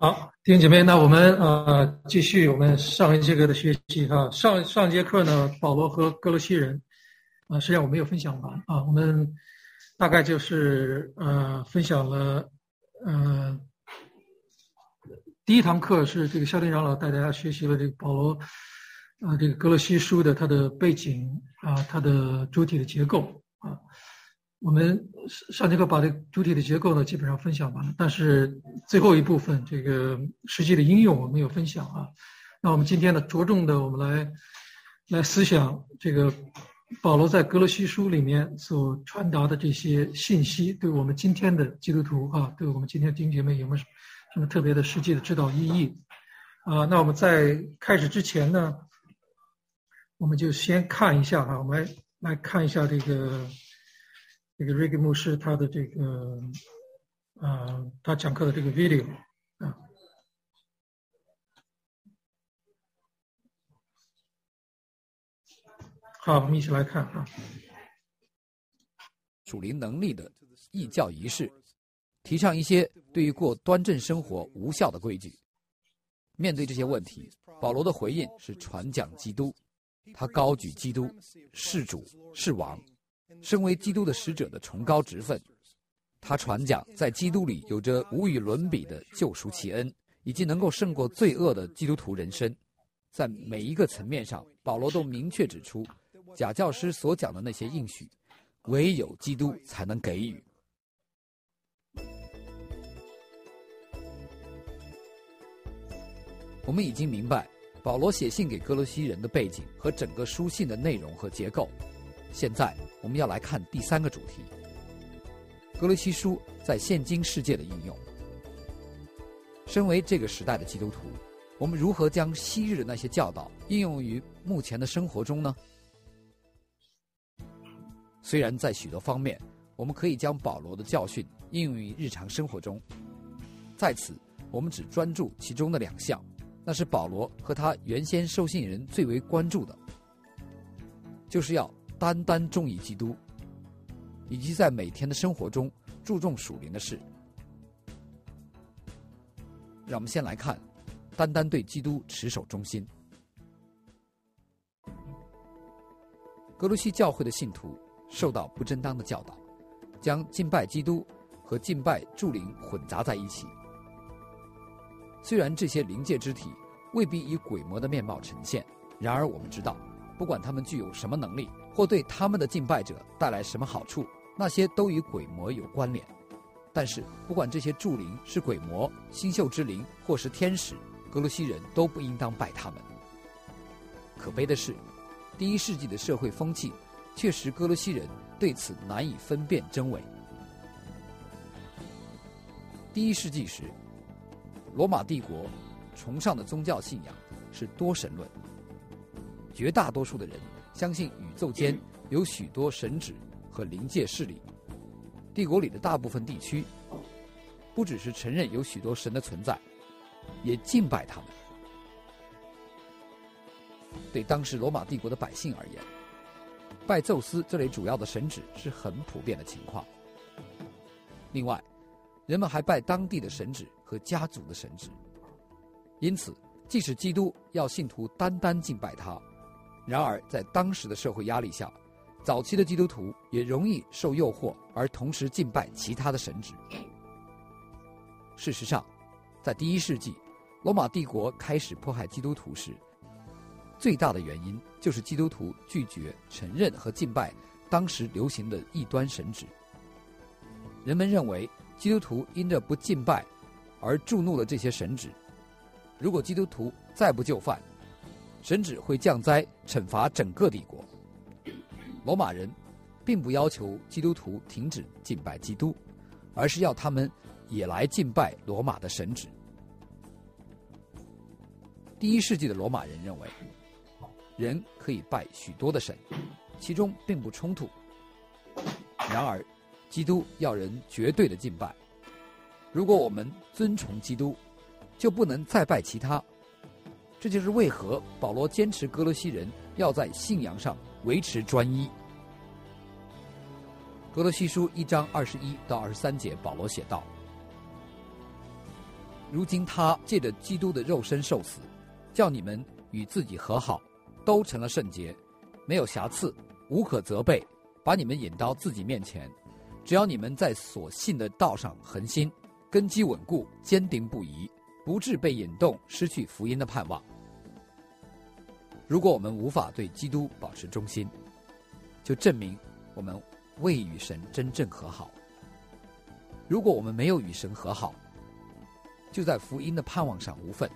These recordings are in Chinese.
好，弟兄姐妹，那我们继续我们上一节课的学习哈。上节课呢，保罗和哥罗西人实际上我没有分享完啊。我们大概就是分享了第一堂课是这个肖林长老带大家学习了这个保罗这个哥罗西书的它的背景它的主体的结构啊。我们上节课把这个主体的结构呢基本上分享完了，但是最后一部分这个实际的应用我们有分享啊。那我们今天呢着重的我们来思想这个保罗在哥罗西书里面所传达的这些信息对我们今天的基督徒对我们今天的弟兄姐妹有没有什么特别的实际的指导意义啊？那我们在开始之前呢，我们就先看一下我们来看一下这个瑞格牧师他的这个他讲课的这个 video 啊。好，我们一起来看啊。 属灵能力的异教仪式，提倡一些对于过端正生活无效的规矩。面对这些问题，保罗的回应是传讲基督，他高举基督是主是王，身为基督的使者的崇高职分。他传讲在基督里有着无与伦比的救赎奇恩，以及能够胜过罪恶的基督徒人生。在每一个层面上，保罗都明确指出假教师所讲的那些应许唯有基督才能给予。我们已经明白保罗写信给哥罗西人的背景和整个书信的内容和结构。现在我们要来看第三个主题，哥罗西书在现今世界的应用。身为这个时代的基督徒，我们如何将昔日的那些教导应用于目前的生活中呢？虽然在许多方面我们可以将保罗的教训应用于日常生活中，在此我们只专注其中的两项，那是保罗和他原先受信人最为关注的，就是要单单忠于基督，以及在每天的生活中注重属灵的事。让我们先来看单单对基督持守忠心。哥罗西教会的信徒受到不正当的教导，将敬拜基督和敬拜诸灵混杂在一起。虽然这些灵界肢体未必以鬼魔的面貌呈现，然而我们知道，不管他们具有什么能力，或对他们的敬拜者带来什么好处，那些都与鬼魔有关联。但是不管这些诸灵是鬼魔、星宿之灵或是天使，哥罗西人都不应当拜他们。可悲的是，第一世纪的社会风气确实哥罗西人对此难以分辨真伪。第一世纪时，罗马帝国崇尚的宗教信仰是多神论，绝大多数的人相信宇宙间有许多神旨和灵界势力。帝国里的大部分地区不只是承认有许多神的存在，也敬拜他们。对当时罗马帝国的百姓而言，拜宙斯这类主要的神祇是很普遍的情况。另外，人们还拜当地的神祇和家族的神祇。因此，即使基督要信徒单单敬拜他，然而在当时的社会压力下，早期的基督徒也容易受诱惑而同时敬拜其他的神祇。事实上，在第一世纪罗马帝国开始迫害基督徒时，最大的原因就是基督徒拒绝承认和敬拜当时流行的异端神祇。人们认为基督徒因着不敬拜而触怒了这些神祇，如果基督徒再不就范，神祇会降灾惩罚整个帝国。罗马人并不要求基督徒停止敬拜基督，而是要他们也来敬拜罗马的神祇。第一世纪的罗马人认为，人可以拜许多的神，其中并不冲突。然而，基督要人绝对的敬拜。如果我们尊崇基督，就不能再拜其他。这就是为何保罗坚持哥罗西人要在信仰上维持专一。哥罗西书1章21到23节，保罗写道： 如今他借着基督的肉身受死，叫你们与自己和好，都成了圣洁，没有瑕疵，无可责备，把你们引到自己面前。只要你们在所信的道上恒心，根基稳固，坚定不移，不致被引动，失去福音的盼望。如果我们无法对基督保持忠心，就证明我们未与神真正和好。如果我们没有与神和好，就在福音的盼望上无份。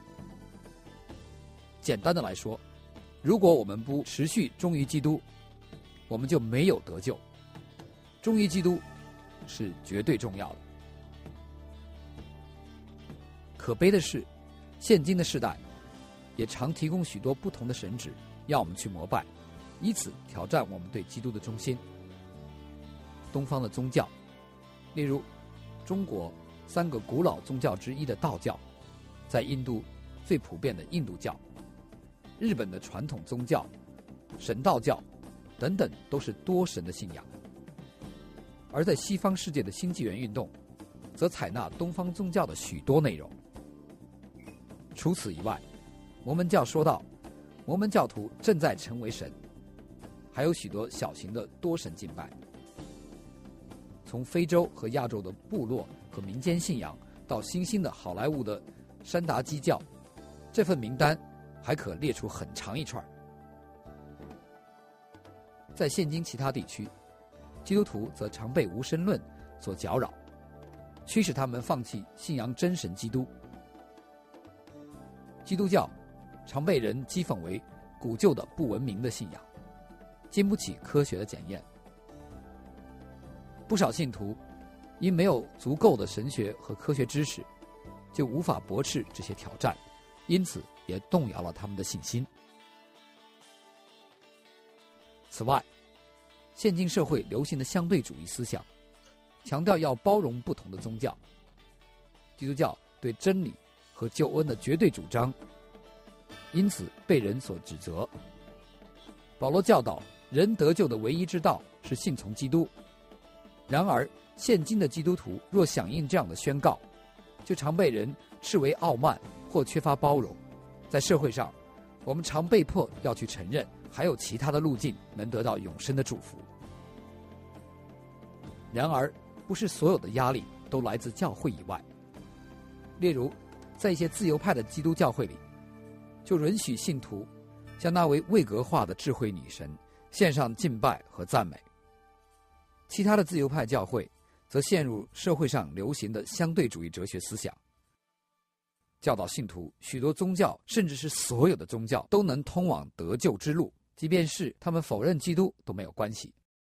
简单的来说，如果我们不持续忠于基督，我们就没有得救。忠于基督是绝对重要的。可悲的是，现今的世代也常提供许多不同的神旨，要我们去膜拜，以此挑战我们对基督的忠心。东方的宗教，例如中国3个古老宗教之一的道教，在印度最普遍的印度教，日本的传统宗教神道教等等，都是多神的信仰。而在西方世界的新纪元运动，则采纳东方宗教的许多内容。除此以外，摩门教说到，摩门教徒正在成为神，还有许多小型的多神敬拜。从非洲和亚洲的部落和民间信仰，到新兴的好莱坞的山达基教，这份名单还可列出很长一串。在现今其他地区，基督徒则常被无神论所搅扰，驱使他们放弃信仰真神基督。基督教常被人讥讽为古旧的不文明的信仰，经不起科学的检验。不少信徒因没有足够的神学和科学知识，就无法驳斥这些挑战，因此也动摇了他们的信心。此外，现今社会流行的相对主义思想，强调要包容不同的宗教。基督教对真理和救恩的绝对主张，因此被人所指责。保罗教导，人得救的唯一之道是信从基督。然而，现今的基督徒若响应这样的宣告，就常被人视为傲慢或缺乏包容。在社会上，我们常被迫要去承认，还有其他的路径能得到永生的祝福。然而，不是所有的压力都来自教会以外。例如，在一些自由派的基督教会里，就允许信徒向那位位格化的智慧女神献上敬拜和赞美。其他的自由派教会则陷入社会上流行的相对主义哲学思想，教导信徒许多宗教，甚至是所有的宗教都能通往得救之路，即便是他们否认基督都没有关系。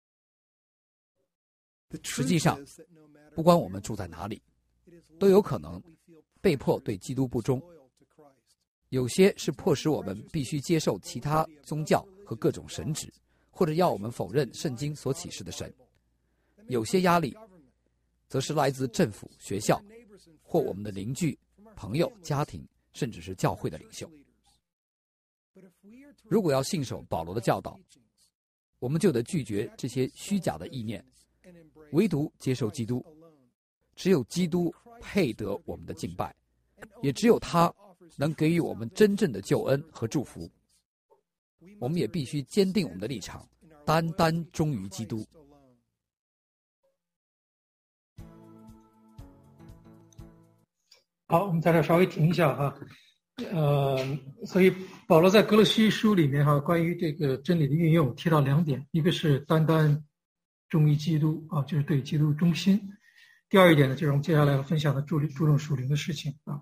实际上，不管我们住在哪里，都有可能被迫对基督不忠。有些是迫使我们必须接受其他宗教和各种神旨，或者要我们否认圣经所启示的神。有些压力则是来自政府、学校，或我们的邻居、朋友、家庭，甚至是教会的领袖。如果要信守保罗的教导，我们就得拒绝这些虚假的意念，唯独接受基督。只有基督配得我们的敬拜，也只有他能给予我们真正的救恩和祝福。我们也必须坚定我们的立场，单单忠于基督。 好，我们在这稍微停一下哈。所以保罗在哥罗西书里面哈，关于这个真理的运用提到2点，一个是单单忠于基督啊，就是对基督忠心；第二一点呢，就是我们接下来要分享的注重属灵的事情啊。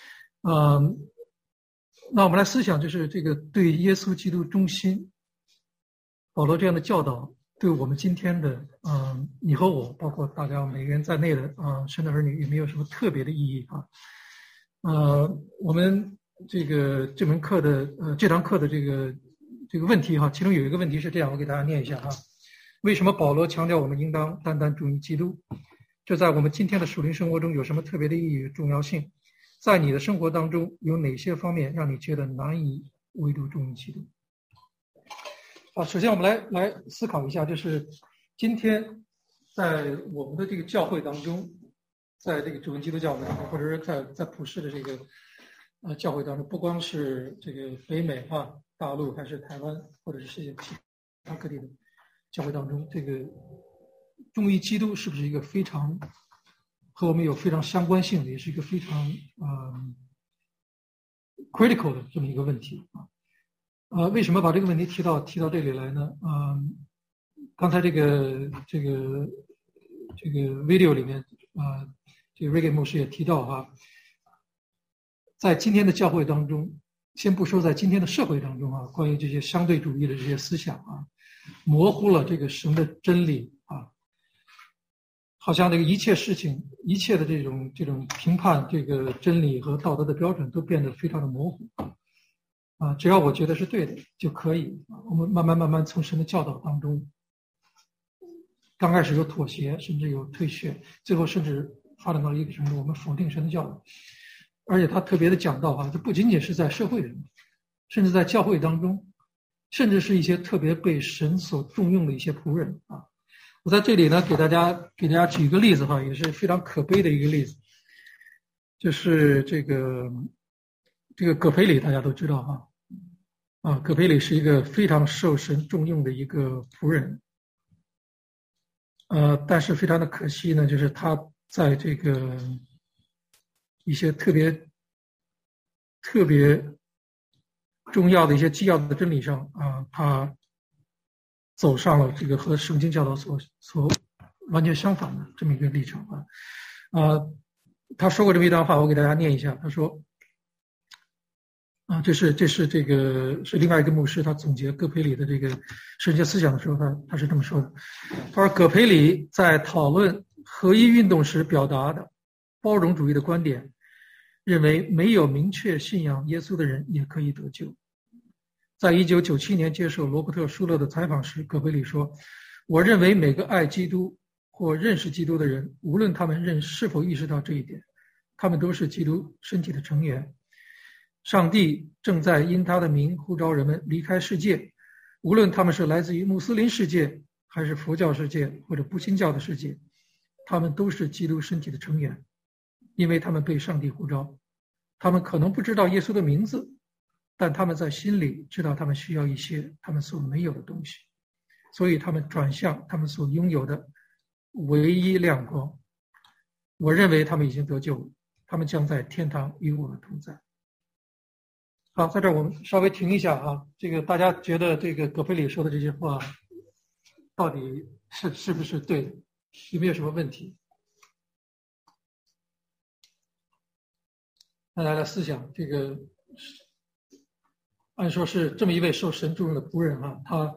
那我们来思想，就是这个对耶稣基督忠心，保罗这样的教导，对我们今天的你和我，包括大家每个人在内的神的儿女，有没有什么特别的意义啊？我们这门课的这堂课的这个问题哈，其中有一个问题是这样，我给大家念一下哈。为什么保罗强调我们应当单单忠于基督？这在我们今天的属灵生活中有什么特别的意义与重要性？在你的生活当中有哪些方面让你觉得难以唯独忠于基督？首先我们来思考一下，就是今天在我们的这个教会当中， 在这个主流基督教当中，或者是在普世的这个教会当中，不光是这个北美大陆，还是台湾，或者是世界其他各地的教会当中，这个忠于基督是不是一个非常和我们有非常相关性的，也是一个非常critical 的这么一个问题为什么把这个问题提到这里来呢？刚才这个 video 里面这个 Reagan 牧师也提到在今天的教会当中，先不说在今天的社会当中关于这些相对主义的这些思想模糊了这个神的真理好像这个一切事情、一切的这种评判这个真理和道德的标准都变得非常的模糊只要我觉得是对的就可以我们慢慢从神的教导当中，刚开始有妥协，甚至有退却，最后甚至发展到一个程度，我们否定神的教导。而且他特别的讲到这不仅仅是在社会人，甚至在教会当中，甚至是一些特别被神所重用的一些仆人我在这里呢给大家举一个例子也是非常可悲的一个例子，就是这个葛培理大家都知道葛培理是一个非常受神重用的一个仆人但是非常的可惜呢，就是他在这个一些特别重要的一些基要的真理上他走上了这个和圣经教导所完全相反的这么一个立场他说过这么一段话，我给大家念一下。他说这是这个是另外一个牧师，他总结葛培理的这个神学思想的时候，他是这么说的。他说葛培理在讨论合一运动时表达的包容主义的观点，认为没有明确信仰耶稣的人也可以得救。在1997年接受罗伯特·舒勒的采访时，葛培理说：“我认为每个爱基督或认识基督的人，无论他们是否意识到这一点，他们都是基督身体的成员。上帝正在因他的名呼召人们离开世界，无论他们是来自于穆斯林世界，还是佛教世界或者不信教的世界，他们都是基督身体的成员，因为他们被上帝呼召。他们可能不知道耶稣的名字，但他们在心里知道他们需要一些他们所没有的东西，所以他们转向他们所拥有的唯一亮光。我认为他们已经得救了，他们将在天堂与我们同在。”好，在这儿我们稍微停一下这个大家觉得这个葛培理说的这些话到底是不是对的？有没有什么问题？大家来思想，这个按说是这么一位受神重用的仆人他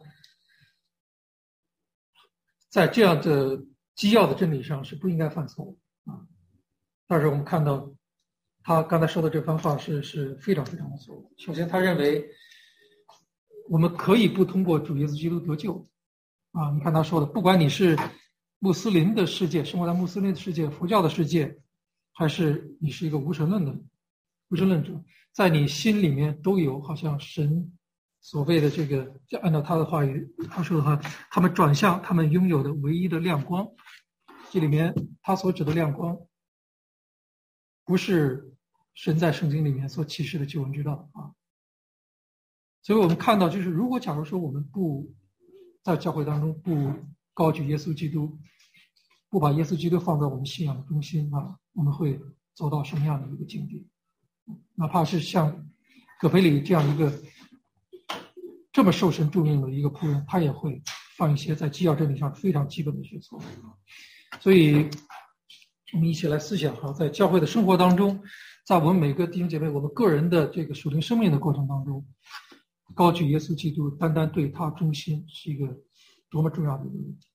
在这样的基要的真理上是不应该犯错但是我们看到他刚才说的这番话是非常非常的错误。首先他认为我们可以不通过主耶稣基督得救你看他说的，不管你是穆斯林的世界，生活在穆斯林的世界、佛教的世界，还是你是一个无神论者，在你心里面都有好像神所谓的这个，按照他的话语，他说的话，他们转向他们拥有的唯一的亮光。这里面他所指的亮光不是神在圣经里面所启示的救恩之道所以我们看到，就是如果假如说我们不在教会当中不高举耶稣基督，不把耶稣基督放在我们信仰的中心我们会走到什么样的一个境地？哪怕是像葛培理这样一个这么受神重用的一个仆人，他也会犯一些在基要真理上非常基本的一些错误。所以我们一起来思想在教会的生活当中，在我们每个弟兄姐妹我们个人的这个属灵生命的过程当中，高举耶稣基督，单单对他忠心，是一个多么重要的一个问题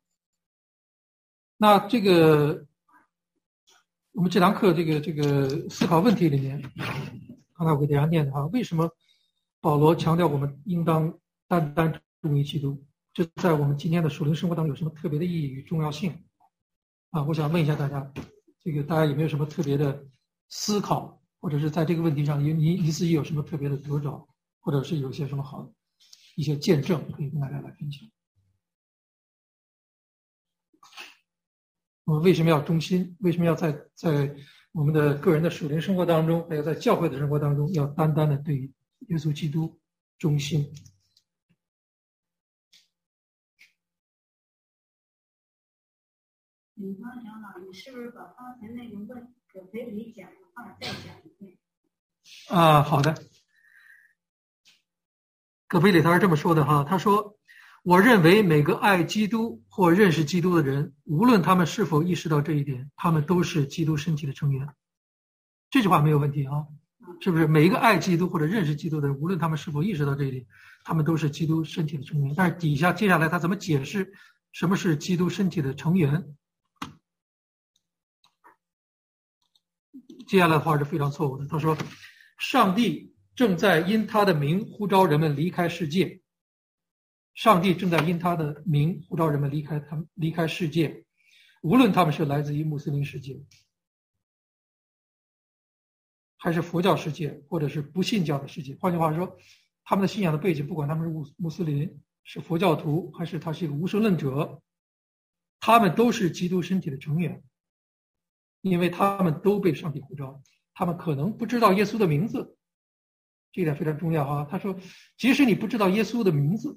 那这个我们这堂课这个思考问题里面，刚才我给大家念的为什么保罗强调我们应当单单忠于基督？这在我们今天的属灵生活当中有什么特别的意义与重要性我想问一下大家，这个大家有没有什么特别的思考，或者是在这个问题上你自己有什么特别的得着，或者是有些什么好的一些见证可以跟大家来分享？ 我们为什么要忠心？为什么要在我们的个人的属灵生活当中，还有在教会的生活当中，要单单的对耶稣基督忠心？ 长老，你是不是把刚才那个问葛培理讲的话再讲一遍？ 好的。葛培理他是这么说的哈，他说：“我认为每个爱基督或认识基督的人，无论他们是否意识到这一点，他们都是基督身体的成员。”这句话没有问题啊，是不是？每一个爱基督或者认识基督的人，无论他们是否意识到这一点，他们都是基督身体的成员。但是接下来他怎么解释什么是基督身体的成员？接下来的话是非常错误的。他说：“上帝正在因他的名呼召人们离开世界。上帝正在因他的名呼召人们离开世界，无论他们是来自于穆斯林世界，还是佛教世界，或者是不信教的世界。换句话说，他们的信仰的背景，不管他们是穆斯林、是佛教徒，还是他是一个无神论者，他们都是基督身体的成员。因为他们都被上帝呼召，他们可能不知道耶稣的名字，这一点非常重要啊。他说，即使你不知道耶稣的名字，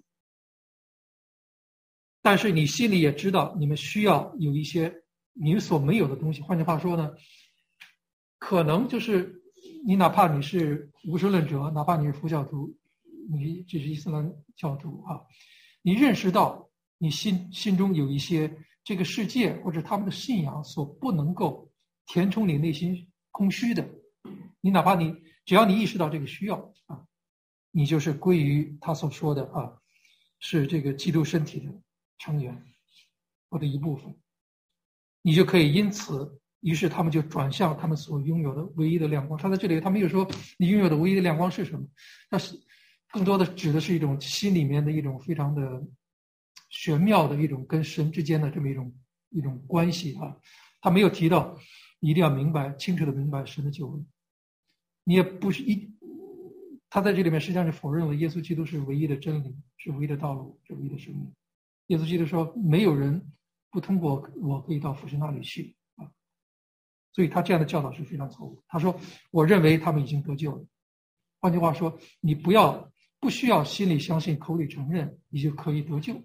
但是你心里也知道你们需要有一些你所没有的东西。换句话说呢，可能就是你哪怕你是无神论者，哪怕你是佛教徒，你只是伊斯兰教徒啊，你认识到你心中有一些这个世界或者他们的信仰所不能够填充你内心空虚的，你哪怕只要你意识到这个需要啊，你就是归于他所说的啊，是这个基督身体的成员或者一部分，你就可以因此，于是他们就转向他们所拥有的唯一的亮光。他在这里他没有说你拥有的唯一的亮光是什么，但是更多的指的是一种心里面的一种非常的玄妙的一种跟神之间的这么一种关系啊。他没有提到你一定要清楚的明白神的救恩，你也不是他在这里面实际上是否认了耶稣基督是唯一的真理，是唯一的道路，是唯一的生命。耶稣基督说，没有人不通过我可以到父神那里去啊，所以他这样的教导是非常错误。他说，我认为他们已经得救了。换句话说，你不需要心里相信，口里承认，你就可以得救。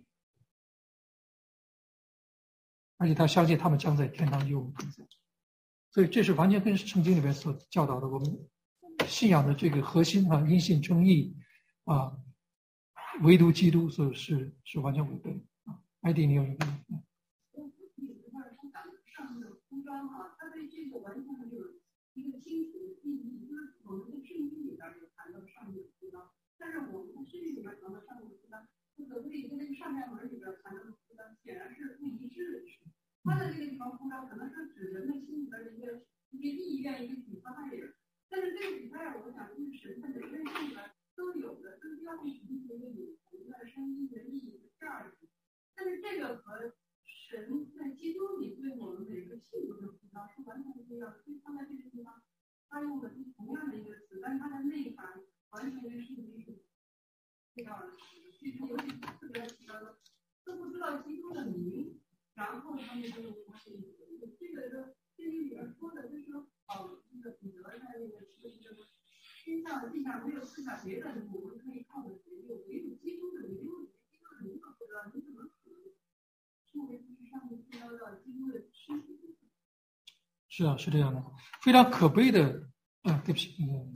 而且他相信他们将在天堂与我们同在，所以这是完全跟圣经里面所教导的我们信仰的这个核心啊，因信称义啊，唯独基督是完全违背的啊。艾迪，你有什么？ 上面的铺张啊，他对这个完全就是一个清楚的记忆，就是我们的圣经里边有谈到上面的铺张，但是我们的圣经里边谈到上面的铺张，这个跟这个上下文里边谈到的铺张显然是不一致的。他的这个地方铺张可能是指人的心里边的一个意愿，一个举发点，但是这个举发点，我想就是神在每个人心里边都有的，都要一些有存在生命的意义的价值，但是这个和神在基督里对我们每个信徒的呼召是完全不一样的。所以他在这个地方，他用的是同样的一个词，但是他的内涵完全跟圣经是这样的。其实尤其特别提到的，都不知道基督的名，然后他们就发现这个圣经里边说的就是说，这个彼得在那个天上地上没有赐下别的，我们可以靠着谁？有唯独基督的名，基督的名都不知道，你怎么可能？ 是啊，是这样的，非常可悲的。对不起，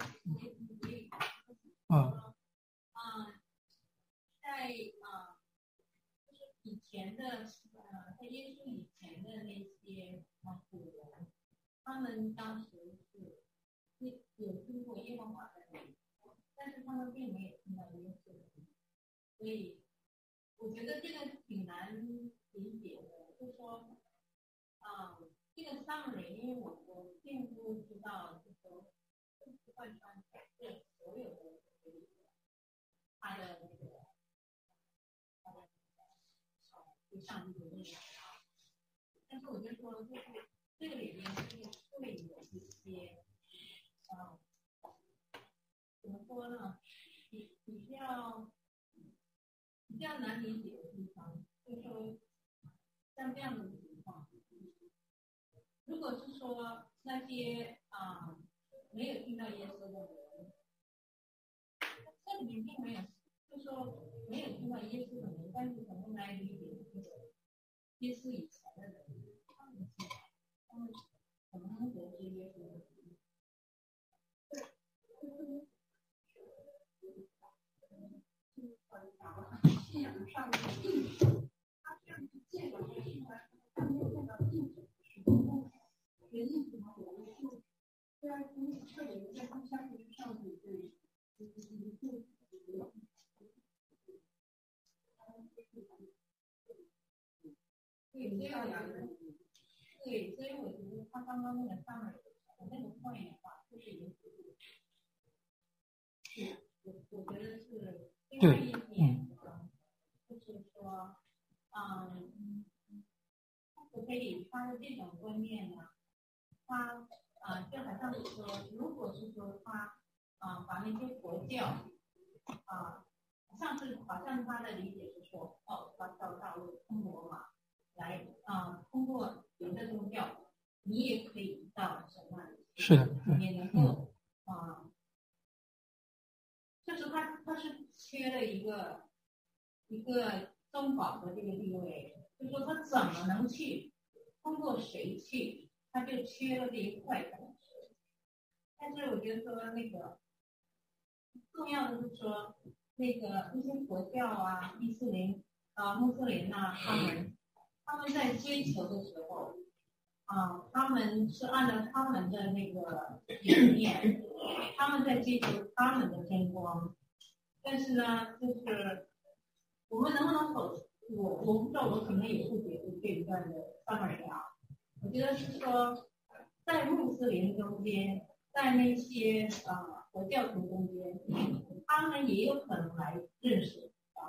在就是以前的在耶稣以前的那些古人，他们当时是有听过耶和华的名，但是他们并没有听到耶稣的名，所以我觉得这个挺难理解的，就是说，这个summary，因为我并不知道，就是说，贯穿这所有的他的那个对上帝的那个，但是我就说，就是这个里面是会有一些，怎么说呢？比较难理解的地方，就是说像这样的情况， 说那些没有听到耶稣的人，这里面并没有，就说没有听到耶稣的人，但是可能来理解这个耶稣以前的人，他们可能得知耶稣的人。 信仰上的印证，他这样去见到这个信仰，他没有见到印证，是原因什么？我们就虽然从这里在他相信上帝对对，所以我觉得他刚刚那个上面的那个point的话，就是一个我觉得是另外一点，就是说，可以他的这种观念呢，他就好像是说，如果是说他把那些佛教好像他的理解是说，他到大陆通罗马来通过别的宗教，你也可以到什么？ 是的， 也能够就是他是缺了一个中保的这个地位，就说他怎么能去，通过谁去，他就缺了这一块。但是我觉得说那个重要的是说那些佛教啊、穆斯林啊，他们在追求的时候他们是按照他们的那个理念，他们在追求他们的真光。但是呢，就是我们能不能我不知道，我可能也不解读这一段的summary我觉得是说，在穆斯林中间，在那些佛教徒中间，他们也有可能来认识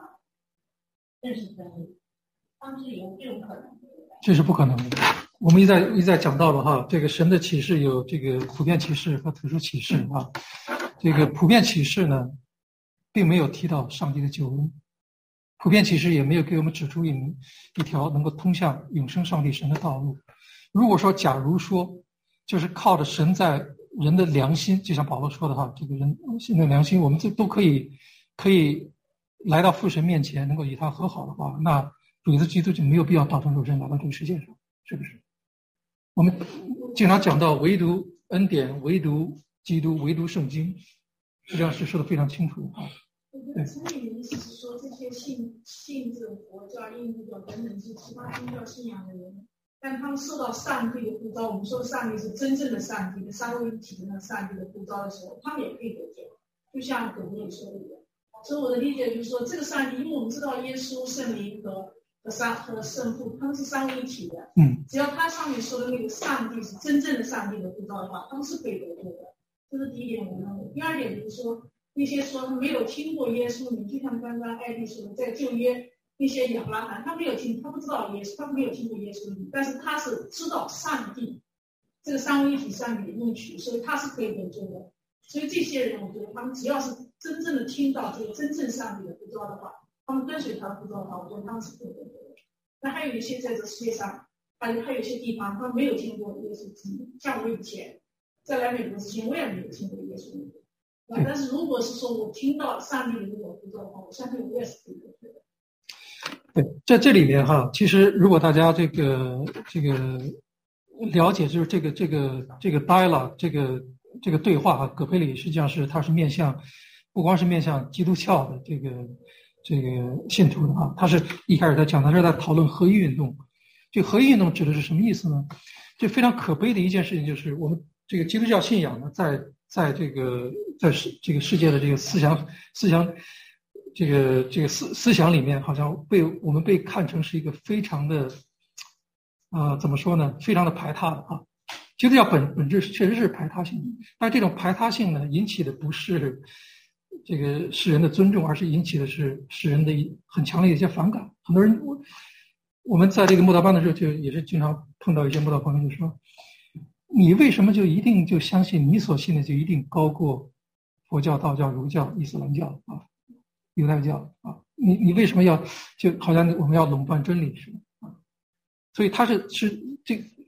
真理，他们是有这种可能的。 这是不可能的。我们一再讲到了哈，这个神的启示有这个普遍启示和特殊启示啊。这个普遍启示呢，并没有提到上帝的救恩，普遍启示也没有给我们指出一条能够通向永生上帝神的道路。如果说假如说就是靠着神在人的良心，就像保罗说的哈，这个人的良心，我们这都可以来到父神面前，能够与他和好的话，那主耶稣基督就没有必要道成肉身来到这个世界上，是不是？我们经常讲到唯独恩典，唯独基督，唯独圣经，实际上是说的非常清楚啊。 我觉得陈理的意思是说，这些信这种佛教、印度教等等这其他宗教信仰的人，但他们受到上帝的呼召，我们说上帝是真正的上帝的三位一体的那上帝的呼召的时候，他们也可以得救，就像葛布里说的一样。所以我的理解就是说，这个上帝，因为我们知道耶稣、圣灵和圣父他们是三位一体的，只要他上面说的那个上帝是真正的上帝的呼召的话，他们是可以得救的。这是第一点我认为。第二点就是说，那些说没有听过耶稣，你就像刚刚艾丽说的，在旧约那些亚伯拉罕，他不知道耶稣，他没有听过耶稣，但是他是知道上帝这个三位一体上帝的应许，所以他是可以得救的。所以这些人，我觉得他们只要是真正的听到这个真正上帝的呼召的话，他们跟随他的呼召的话，我觉得他们是可以得救的。那还有一些在这世界上，还有一些地方，他们没有听过耶稣基督，像我以前在来美国之前，我也没有听过耶稣基督。但是如果是说我听到上帝的这种呼召的话，我相信我也是可以得救的。 对，在这里面哈，其实如果大家这个了解，就是这个 dialogue 这个对话哈，葛培理实际上它是面向不光是面向基督教的这个信徒的哈，他是一开始他讲他是在讨论合一运动。这个合一运动指的是什么意思呢？这非常可悲的一件事情就是我们这个基督教信仰呢，在这个世界的这个思想这个思想里面，好像我们被看成是一个非常的怎么说呢？非常的排他的啊。基督教本质确实是排他性的，但这种排他性呢，引起的不是这个世人的尊重，而是引起的是世人的很强烈的一些反感。很多人，我们在这个慕道班的时候，就也是经常碰到一些慕道朋友，就说：“你为什么就一定就相信你所信的就一定高过佛教、道教、儒教、伊斯兰教啊、犹太教啊？你为什么要就好像我们要垄断真理似的啊？”所以他是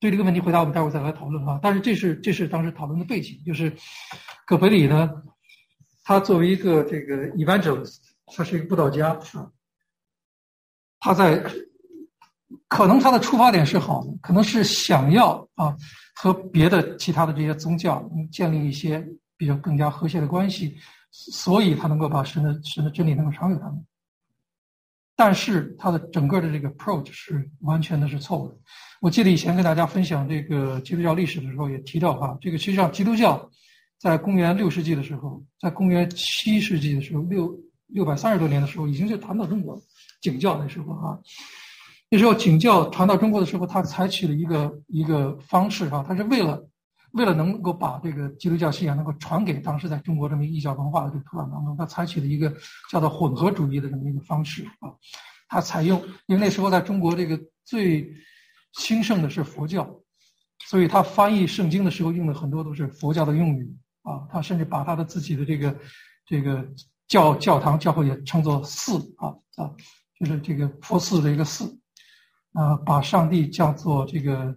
对这个问题回答我们待会儿再来讨论啊。但是这是当时讨论的背景，就是葛培理呢，他作为一个这个 evangelist， 他是一个布道家啊，他可能他的出发点是好的，可能是想要啊和别的其他的这些宗教建立一些比较更加和谐的关系，所以他能够把神的真理能够传给他们。但是他的整个的这个 approach 是完全的是错误的。我记得以前跟大家分享这个基督教历史的时候也提到哈，这个实际上基督教在公元6世纪的时候，在公元7世纪的时候，630多年的时候，已经就传到中国了。景教那时候啊，那时候景教传到中国的时候，他采取了一个方式啊，他是为了能够把这个基督教信仰能够传给当时在中国这么异教文化的这个土壤当中，他采取了一个叫做混合主义的这么一个方式啊。他采用，因为那时候在中国这个最兴盛的是佛教，所以他翻译圣经的时候用的很多都是佛教的用语啊。他甚至把他的自己的这个教堂教会也称作寺啊，就是这个佛寺的一个寺啊，把上帝叫做这个。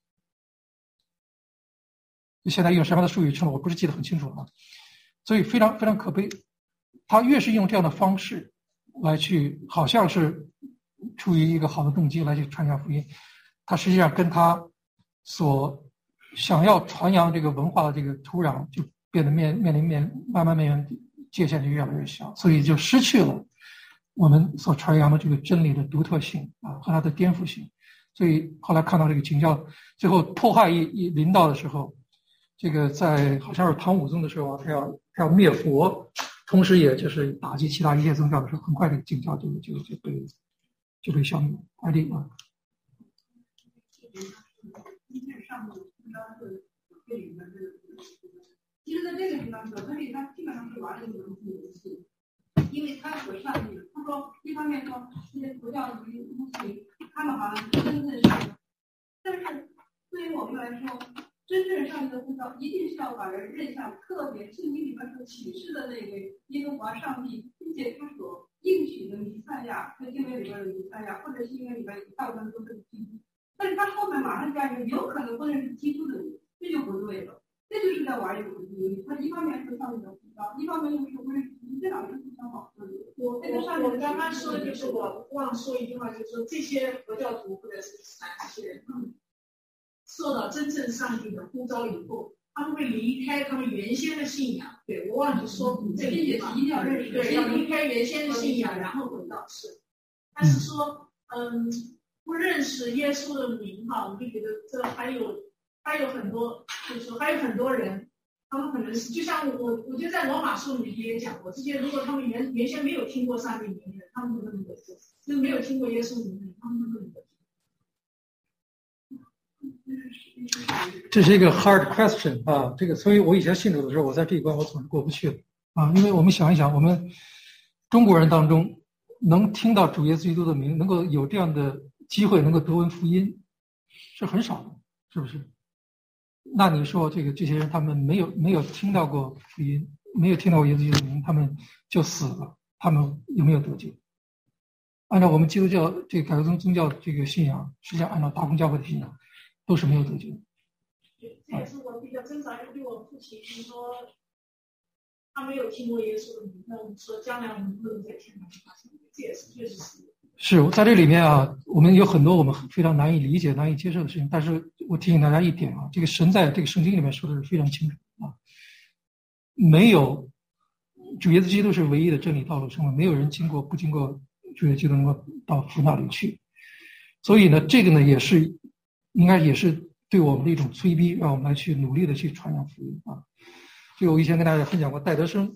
现在用什么样的术语称了，我不是记得很清楚啊，所以非常非常可悲。他越是用这样的方式来去，好像是出于一个好的动机来去传扬福音，他实际上跟他所想要传扬这个文化的这个土壤就变得慢慢面临界限就越来越小，所以就失去了我们所传扬的这个真理的独特性啊和它的颠覆性。所以后来看到这个景教最后迫害一临到的时候，这个在好像是唐武宗的时候，他要灭佛，同时也就是打击其他一切宗教的时候，很快这个景教就被消灭。快递啊。 其实在这个地方，葛培理他基本上是完全没有自己的信，因为他所上帝，他说一方面说这些佛教以及穆斯林，他们好像真正是，但是对于我们来说。真正上帝的呼召，一定是要把人认向特别圣经里面所启示的那位耶和华上帝，并且他所应许的弥赛亚，在经文里面的弥赛亚，或者是因为里面有大部分都是基督，但是他后面马上加一个有可能不认识基督的人，这就不对了，这就是在玩一种主义。他一方面是上帝的呼召，一方面又是不认识基督，这两个是互相矛盾的。我刚刚说的就是我忘说一句话，就是说这些佛教徒或者是伊斯兰这些人，受到真正上帝的呼召以后，他们会离开他们原先的信仰。对，我忘记说这个地方，一定要认识，对，要离开原先的信仰，然后回到是。但是说，不认识耶稣的名哈，我就觉得这还有很多，就是说还有很多人，他们可能是就像我觉得在罗马书里面也讲过，这些如果他们原先没有听过上帝名的人，他们会那么得救；就是没有听过耶稣名的人，他们会那么得救。 这是一个 hard question 啊，这个，所以我以前信主的时候，我在这一关我总是过不去的啊，因为我们想一想，我们中国人当中能听到主耶稣基督的名，能够有这样的机会，能够得闻福音，是很少的，是不是？那你说这些人他们没有听到过福音，没有听到过耶稣基督的名，他们就死了，他们有没有得救？按照我们基督教这个改革宗教这个信仰，实际上按照大公教会的信仰。都是没有得救的。 这也是我比较挣扎，因为我父亲说他没有听过耶稣的名，那我们说将来我们不能在天堂发生，这也是确实是在这里面啊，我们有很多我们非常难以理解、难以接受的事情。但是我提醒大家一点啊，这个神在这个圣经里面说的是非常清楚啊，没有主耶稣基督是唯一的真理道路生活，没有人不经过主耶稣基督能够到父那里去。所以呢，这个呢应该也是对我们的一种催逼，让我们来去努力的去传扬福音啊。这个我以前跟大家分享过，戴德生，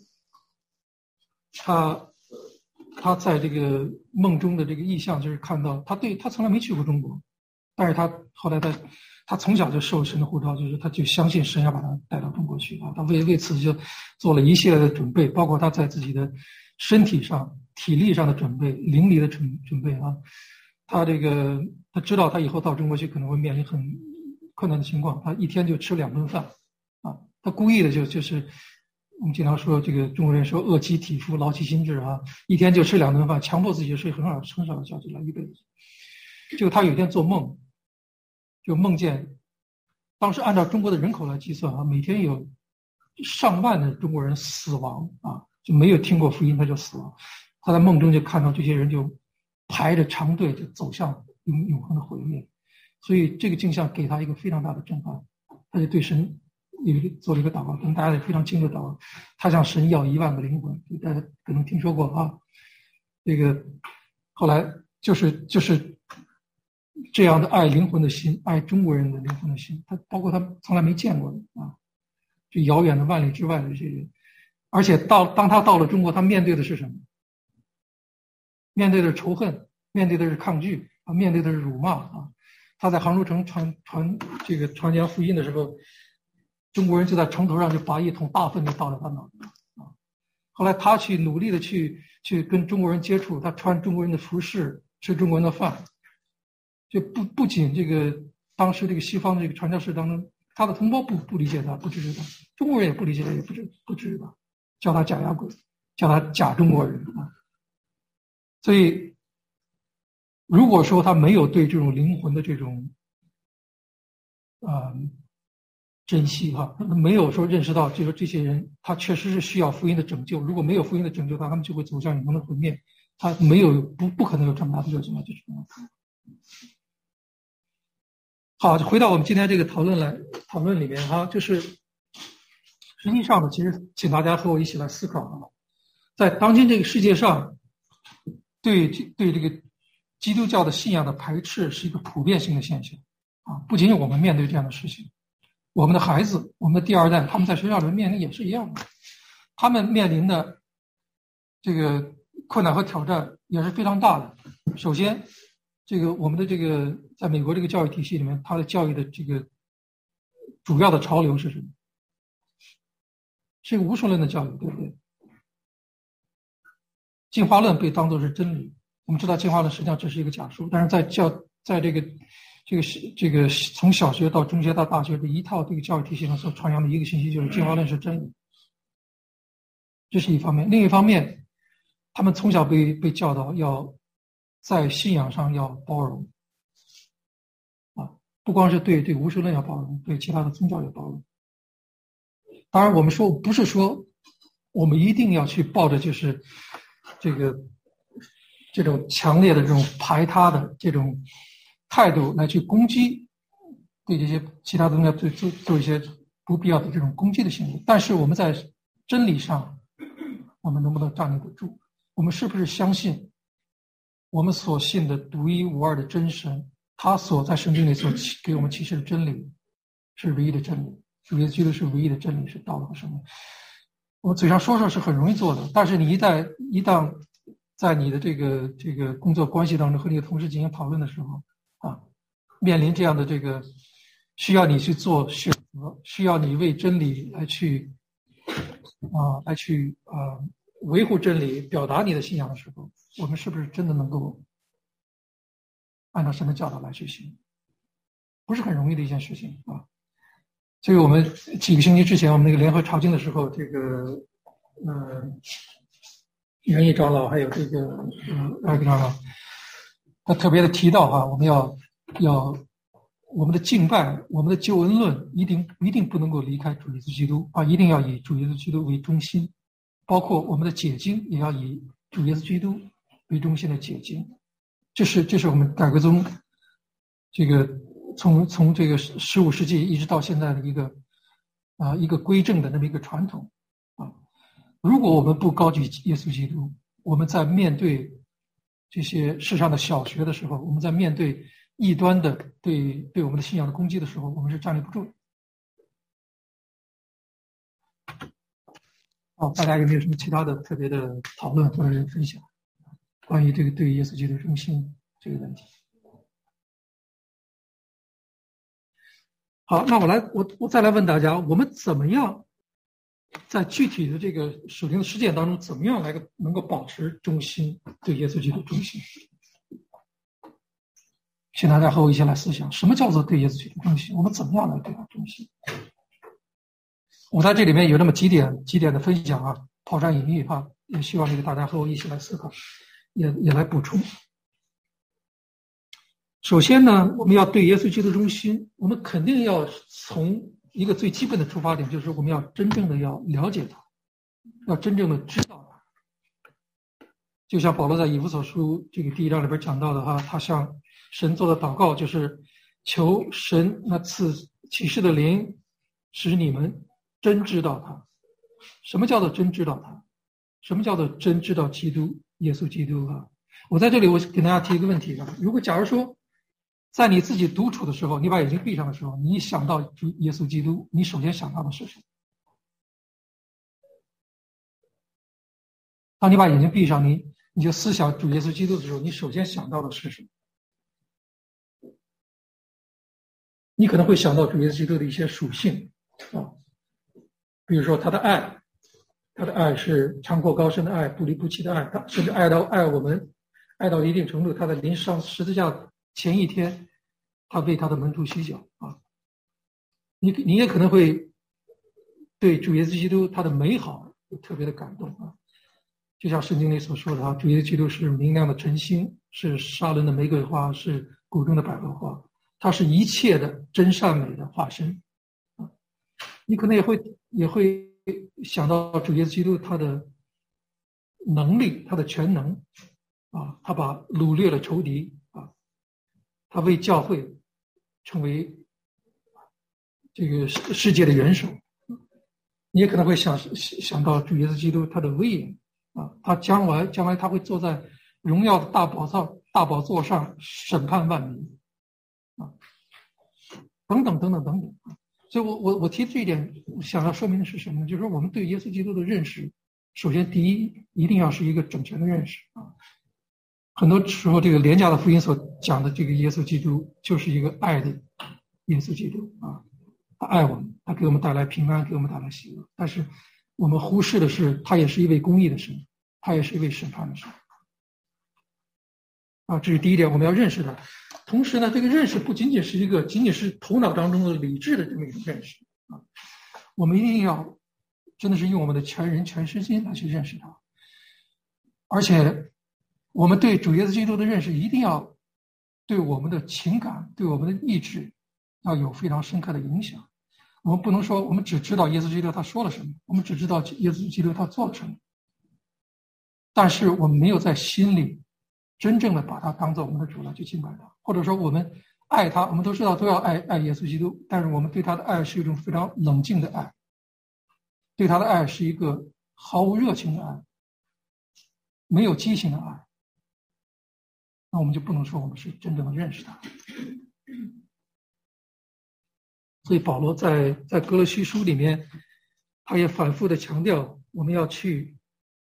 他在这个梦中的这个意象，就是看到他从来没去过中国，但是他后来他从小就受神的呼召，就是他就相信神要把他带到中国去啊。他为此就做了一系列的准备，包括他在自己的身体上、体力上的准备、灵力的准备啊。他知道他以后到中国去可能会面临很困难的情况，他一天就吃2顿饭啊。他故意的就是我们经常说这个中国人说饿其体肤劳其心志啊，一天就吃2顿饭，强迫自己睡很少的觉，就来预备。结果他有一天做梦， 就梦见，当时按照中国的人口来计算啊，每天有上万的中国人死亡啊，就没有听过福音他就死亡。他在梦中就看到这些人就排着长队就走向永恒的毁灭，所以这个镜像给他一个非常大的震撼，他就对神做了一个祷告，跟大家也非常清楚的祷告，他向神要1万个灵魂，大家可能听说过啊。这个后来就是这样的爱灵魂的心，爱中国人的灵魂的心，他包括他从来没见过的啊，就遥远的万里之外的这些人，而且当他到了中国，他面对的是什么？面对的是仇恨，面对的是抗拒啊，面对的是辱骂啊。他在杭州城传讲福音的时候，中国人就在城头上就把一桶大粪就倒在他脑袋啊。后来他去努力的去跟中国人接触，他穿中国人的服饰，吃中国人的饭，就不仅这个当时这个西方的这个传教士当中，他的同胞不理解他，不支持他，中国人也不理解他，也不支持他，叫他假牙鬼，叫他假中国人啊。所以如果说他没有对这种灵魂的这种珍惜哈，他没有说认识到就是这些人他确实是需要福音的拯救，如果没有福音的拯救，他们就会走向永恒的毁灭，他不可能有这么大的热情来支持他。好，回到我们今天这个讨论里面哈，就是实际上呢，其实请大家和我一起来思考啊，在当今这个世界上，对这个基督教的信仰的排斥是一个普遍性的现象啊，不仅仅我们面对这样的事情，我们的孩子，我们的第二代，他们在学校里面临也是一样的，他们面临的这个困难和挑战也是非常大的。首先，这个我们的这个在美国这个教育体系里面，它的教育的这个主要的潮流是什么？是一个无数论的教育，对不对？进化论被当作是真理，我们知道进化论实际上这是一个假说，但是在这个从小学到中学到大学的一套这个教育体系上所传扬的一个信息就是进化论是真理，这是一方面。另一方面，他们从小被教导要在信仰上要包容啊，不光是对无神论要包容，对其他的宗教要包容。当然我们说不是说我们一定要去抱着就是这种强烈的这种排他的这种态度来去攻击，对这些其他宗教做一些不必要的这种攻击的行为。但是我们在真理上，我们能不能站立得住？我们是不是相信我们所信的独一无二的真神，他所在圣经里所给我们启示的真理是唯一的真理，主耶稣基督是唯一的真理，是道路和生命。我嘴上说是很容易做的，但是你一旦在你的这个工作关系当中和你的同事进行讨论的时候啊，面临这样的这个需要你去做选择，需要你为真理来去维护真理，表达你的信仰的时候，我们是不是真的能够按照神的教导来去行？不是很容易的一件事情啊。所以我们几个星期之前，我们那个联合查经的时候，这个袁毅长老还有这个二个长老，他特别的提到哈，我们要我们的敬拜，我们的救恩论一定不能够离开主耶稣基督啊，一定要以主耶稣基督为中心，包括我们的解经也要以主耶稣基督为中心的解经。这是我们改革宗这个从这个15世纪一直到现在的一个规正的那么一个传统啊。如果我们不高举耶稣基督，我们在面对这些世上的小学的时候，我们在面对异端的对我们的信仰的攻击的时候，我们是站立不住。好，大家有没有什么其他的特别的讨论或者是分享关于这个对耶稣基督中心这个问题？好，那我再来问大家，我们怎么样在具体的这个属灵的实践当中，怎么样能够保持忠心，对耶稣基督忠心？请大家和我一起来思想，什么叫做对耶稣基督忠心？我们怎么样来对他忠心？我在这里面有那么几点的分享啊，抛砖引玉啊，也希望大家和我一起来思考，也来补充。 首先呢，我们要对耶稣基督忠心，我们肯定要从一个最基本的出发点，就是我们要真正的要了解他，要真正的知道他。就像保罗在以弗所书这个第1章里边讲到的哈，他向神做的祷告就是求神那赐启示的灵，使你们真知道他。什么叫做真知道他？什么叫做真知道基督耶稣基督啊？我在这里我给大家提一个问题啊，如果假如说在你自己独处的时候，你把眼睛闭上的时候，你想到主耶稣基督，你首先想到的是什么？当你把眼睛闭上，你就思想主耶稣基督的时候，你首先想到的是什么？你可能会想到主耶稣基督的一些属性啊，比如说他的爱，他的爱是长阔高深的爱，不离不弃的爱，他甚至爱我们，爱到一定程度，他在临上十字架前一天，他为他的门徒洗脚啊。你也可能会对主耶稣基督他的美好有特别的感动啊，就像圣经里所说的啊，主耶稣基督是明亮的晨星，是沙仑的玫瑰花，是谷中的百合花，他是一切的真善美的化身啊。你可能也会想到主耶稣基督他的能力，他的全能啊，他把掳掠了仇敌啊，他为教会成为这个世界的元首。你也可能会想到主耶稣基督他的威严啊，他将来他会坐在荣耀的大宝座上审判万民啊，等等等等等等。所以我提这一点想要说明的是什么呢？就是说我们对耶稣基督的认识，首先第一一定要是一个整全的认识啊。很多时候这个廉价的福音所讲的这个耶稣基督就是一个爱的耶稣基督啊，他爱我们，他给我们带来平安，给我们带来喜乐。但是我们忽视的是，他也是一位公义的神，他也是一位审判的神啊。这是第一点，我们要认识他。同时呢，这个认识不仅仅是头脑当中的理智的这么一种认识啊，我们一定要真的是用我们的全人全身心来去认识他。而且我们对主耶稣基督的认识一定要对我们的情感，对我们的意志要有非常深刻的影响。我们不能说我们只知道耶稣基督他说了什么，我们只知道耶稣基督他做了什么，但是我们没有在心里真正的把他当做我们的主来去敬拜他，或者说我们爱他，我们都知道都要爱耶稣基督，但是我们对他的爱是一种非常冷静的爱，对他的爱是一个毫无热情的爱，没有激情的爱，那我们就不能说我们是真正的认识他。所以保罗在哥罗西书里面，他也反复的强调，我们要去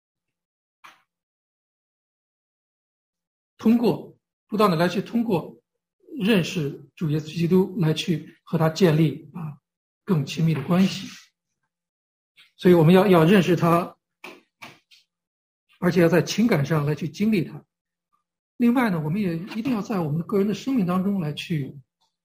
不断的来去通过认识主耶稣基督来去和他建立更亲密的关系。所以我们要认识他，而且要在情感上来去经历他。另外呢，我们也一定要在我们的个人的生命当中来去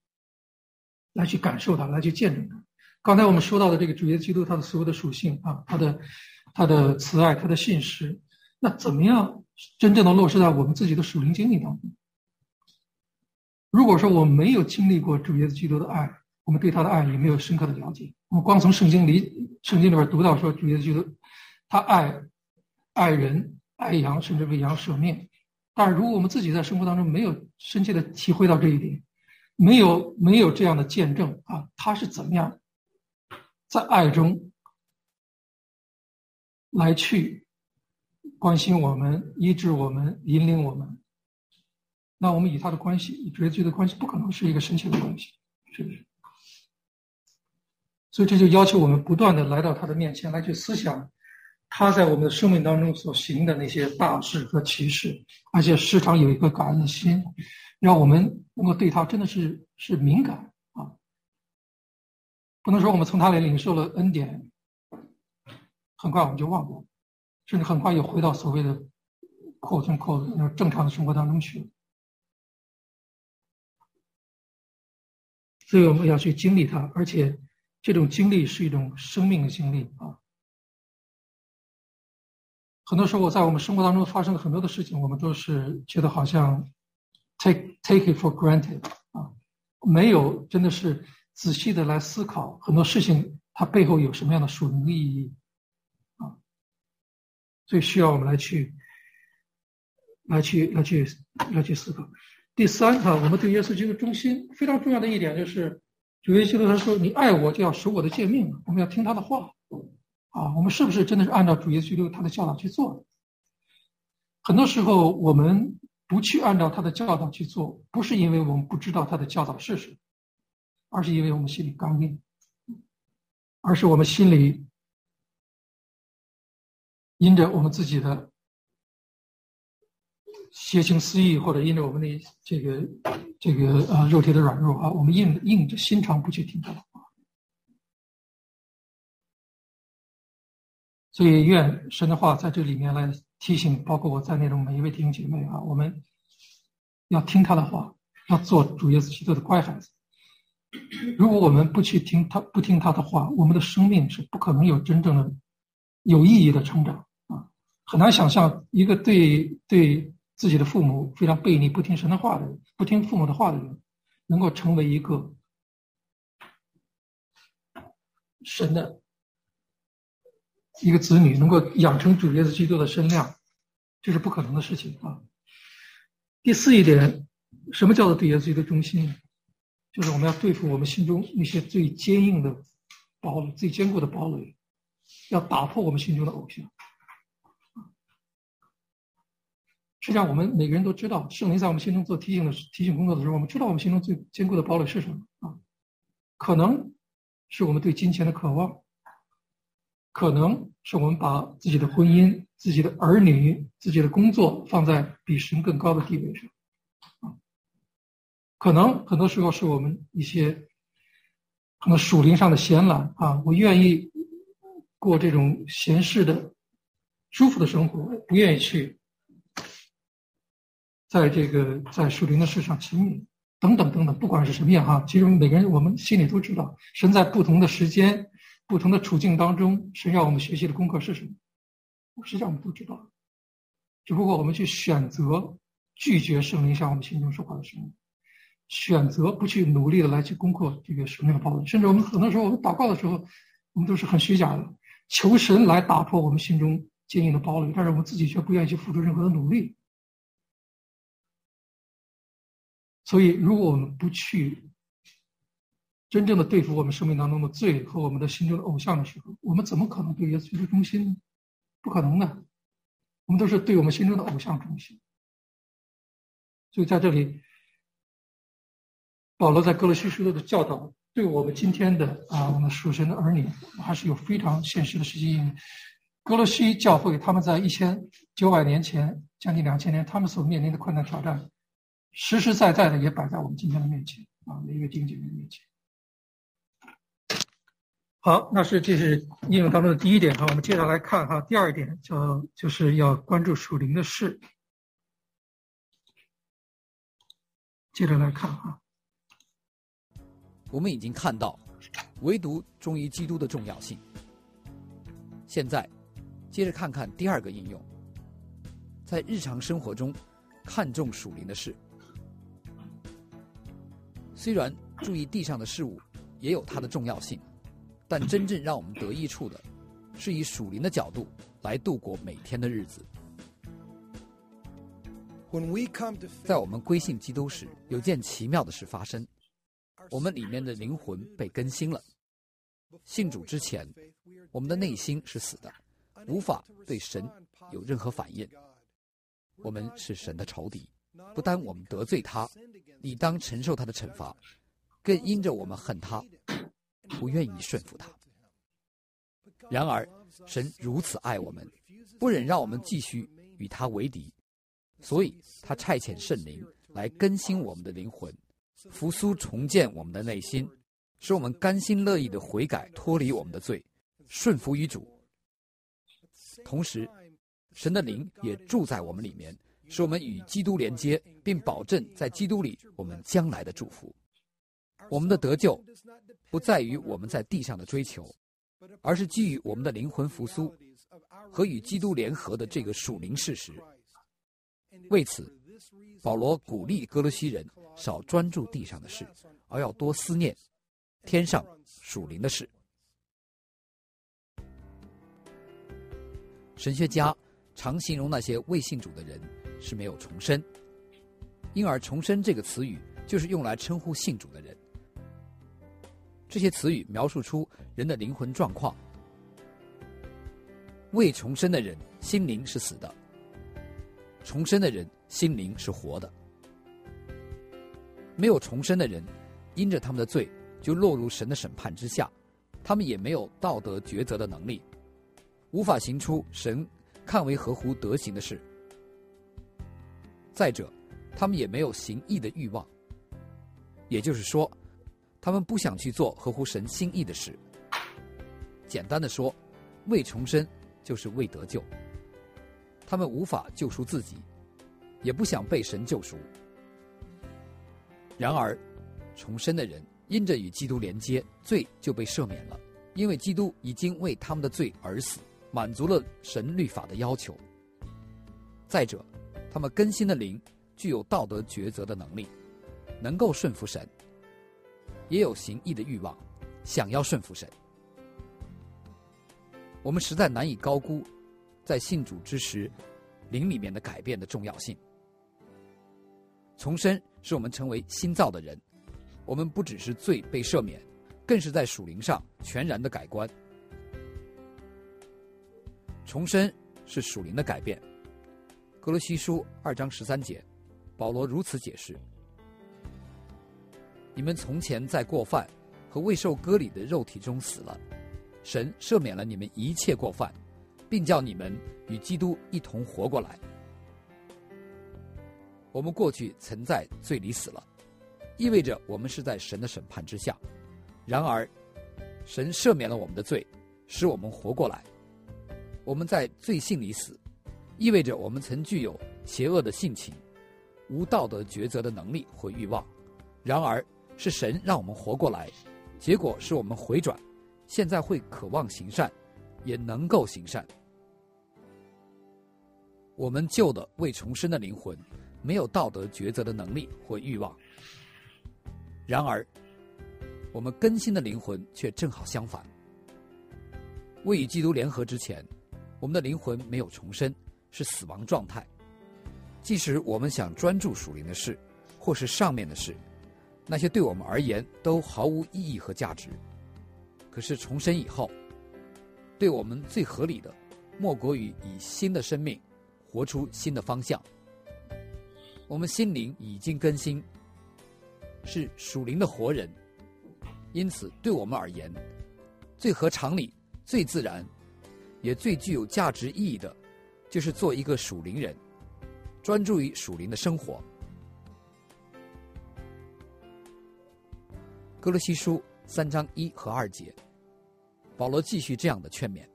感受它，来去见证它。刚才我们说到的这个主耶稣基督他的所有的属性啊，他的慈爱，他的信实，那怎么样真正的落实在我们自己的属灵经历当中？如果说我们没有经历过主耶稣基督的爱，我们对他的爱也没有深刻的了解，我们光从圣经里边读到说主耶稣基督他爱人爱羊，甚至为羊舍命，但是如果我们自己在生活当中没有深切的体会到这一点，没有这样的见证啊，他是怎么样在爱中来去关心我们，医治我们，引领我们，那我们与他的关系，与主耶稣基督的关系不可能是一个深切的关系，是不是？所以这就要求我们不断的来到他的面前，来去思想他在我们的生命当中所行的那些大事和奇事，而且时常有一个感恩的心，让我们能够对他真的是敏感啊！不能说我们从他那里领受了恩典，很快我们就忘掉，甚至很快又回到所谓的正常的生活当中去了。所以我们要去经历它，而且这种经历是一种生命的经历啊。很多时候在我们生活当中发生了很多的事情，我们都是觉得好像 take it for granted 啊，没有真的是仔细的来思考很多事情它背后有什么样的属灵的意义啊，所以需要我们来去思考。第三啊，我们对耶稣基督忠心非常重要的一点就是主耶稣基督他说你爱我就要守我的诫命，我们要听他的话啊，我们是不是真的是按照主耶稣基督他的教导去做的？很多时候我们不去按照他的教导去做，不是因为我们不知道他的教导是什么，而是因为我们心里刚硬，而是我们心里因着我们自己的邪情私欲，或者因着我们的这个肉体的软弱啊，我们硬着心肠不去听他的话。所以愿神的话在这里面来提醒包括我在内的每一位弟兄姐妹啊，我们要听他的话，要做主耶稣基督的乖孩子。如果我们不听他的话，我们的生命是不可能有真正的有意义的成长啊！很难想象一个对自己的父母非常悖逆、不听神的话的人，不听父母的话的人，能够成为一个神的一个子女，能够养成主耶稣基督的身量，这是不可能的事情啊。第四一点，什么叫做对耶稣基督忠心？就是我们要对付我们心中那些最坚硬的堡垒、最坚固的堡垒，要打破我们心中的偶像。实际上我们每个人都知道，圣灵在我们心中做提醒工作的时候，我们知道我们心中最坚固的堡垒是什么啊？可能是我们对金钱的渴望，可能是我们把自己的婚姻、自己的儿女、自己的工作放在比神更高的地位上啊。可能很多时候是我们一些可能属灵上的闲懒啊，我愿意过这种闲适的舒服的生活，不愿意去在属灵的事上亲密等等等等，不管是什么样哈，其实每个人我们心里都知道，神在不同的时间、不同的处境当中，神让我们学习的功课是什么，实际上我们都知道，只不过我们去选择拒绝圣灵向我们心中说话的声音，选择不去努力的来去攻克这个属灵的堡垒，甚至我们很多时候我们祷告的时候，我们都是很虚假的，求神来打破我们心中坚硬的堡垒，但是我们自己却不愿意去付出任何的努力。所以如果我们不去真正的对付我们生命当中的罪和我们的心中的偶像的时候，我们怎么可能对耶稣基督忠心呢？不可能的，我们都是对我们心中的偶像忠心。所以在这里保罗在哥罗西书的教导对我们今天的我们属神的儿女还是有非常现实的实际意义。哥罗西教会他们在1900年前将近2000年他们所面临的困难挑战实实在在的也摆在我们今天的面前啊，每一位弟兄姐妹面前。好，这是应用当中的第一点哈，我们接着来看哈，第二点就是要关注属灵的事。接着来看哈， 我们已经看到唯独忠于基督的重要性。现在接着看看第二个应用，在日常生活中看重属灵的事。虽然注意地上的事物也有它的重要性，但真正让我们得益处的是以属灵的角度来度过每天的日子。在我们归信基督时，有件奇妙的事发生，我们里面的灵魂被更新了。信主之前，我们的内心是死的，无法对神有任何反应。我们是神的仇敌，不单我们得罪他，理当承受他的惩罚，更因着我们恨他，不愿意顺服他。然而神如此爱我们，不忍让我们继续与他为敌，所以他差遣圣灵来更新我们的灵魂，复苏重建我们的内心，使我们甘心乐意的悔改，脱离我们的罪，顺服于主。同时神的灵也住在我们里面，使我们与基督连接，并保证在基督里我们将来的祝福。我们的得救不在于我们在地上的追求，而是基于我们的灵魂复苏和与基督联合的这个属灵事实。为此保罗鼓励哥罗西人少专注地上的事，而要多思念天上属灵的事。神学家常形容那些未信主的人是没有重生，因而重生这个词语就是用来称呼信主的人。这些词语描述出人的灵魂状况。未重生的人心灵是死的，重生的人心灵是活的。没有重生的人因着他们的罪就落入神的审判之下，他们也没有道德抉择的能力，无法行出神看为合乎德行的事。再者，他们也没有行义的欲望，也就是说，他们不想去做合乎神心意的事。简单的说，未重生就是未得救，他们无法救赎自己，也不想被神救赎。然而，重生的人因着与基督连接，罪就被赦免了，因为基督已经为他们的罪而死，满足了神律法的要求。再者，他们更新的灵具有道德抉择的能力，能够顺服神，也有行义的欲望，想要顺服神。我们实在难以高估在信主之时灵里面的改变的重要性。重生使我们成为新造的人，我们不只是罪被赦免，更是在属灵上全然的改观。重生是属灵的改变。哥罗西书2章13节，保罗如此解释：你们从前在过犯和未受割礼的肉体中死了，神赦免了你们一切过犯，并叫你们与基督一同活过来。我们过去曾在罪里死了，意味着我们是在神的审判之下。然而，神赦免了我们的罪，使我们活过来。我们在罪性里死，意味着我们曾具有邪恶的性情，无道德抉择的能力或欲望。然而，是神让我们活过来，结果是我们回转，现在会渴望行善，也能够行善。我们旧的未重生的灵魂没有道德抉择的能力或欲望，然而我们更新的灵魂却正好相反。未与基督联合之前，我们的灵魂没有重生，是死亡状态。即使我们想专注属灵的事，或是上面的事，那些对我们而言都毫无意义和价值。可是重生以后，对我们最合理的莫过于以新的生命活出新的方向。我们心灵已经更新，是属灵的活人，因此对我们而言，最合常理、最自然也最具有价值意义的，就是做一个属灵人，专注于属灵的生活。哥罗西书3章1和2节，保罗继续这样的劝勉：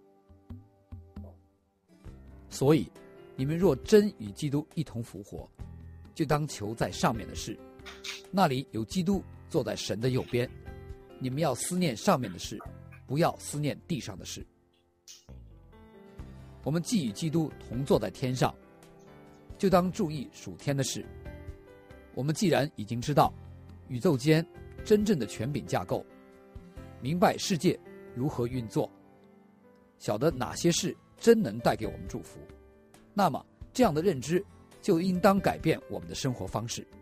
所以你们若真与基督一同复活，就当求在上面的事，那里有基督坐在神的右边。你们要思念上面的事，不要思念地上的事。我们既与基督同坐在天上，就当注意属天的事。我们既然已经知道宇宙间真正的权柄架构，明白世界如何运作，晓得哪些事真能带给我们祝福，那么这样的认知就应当改变我们的生活方式。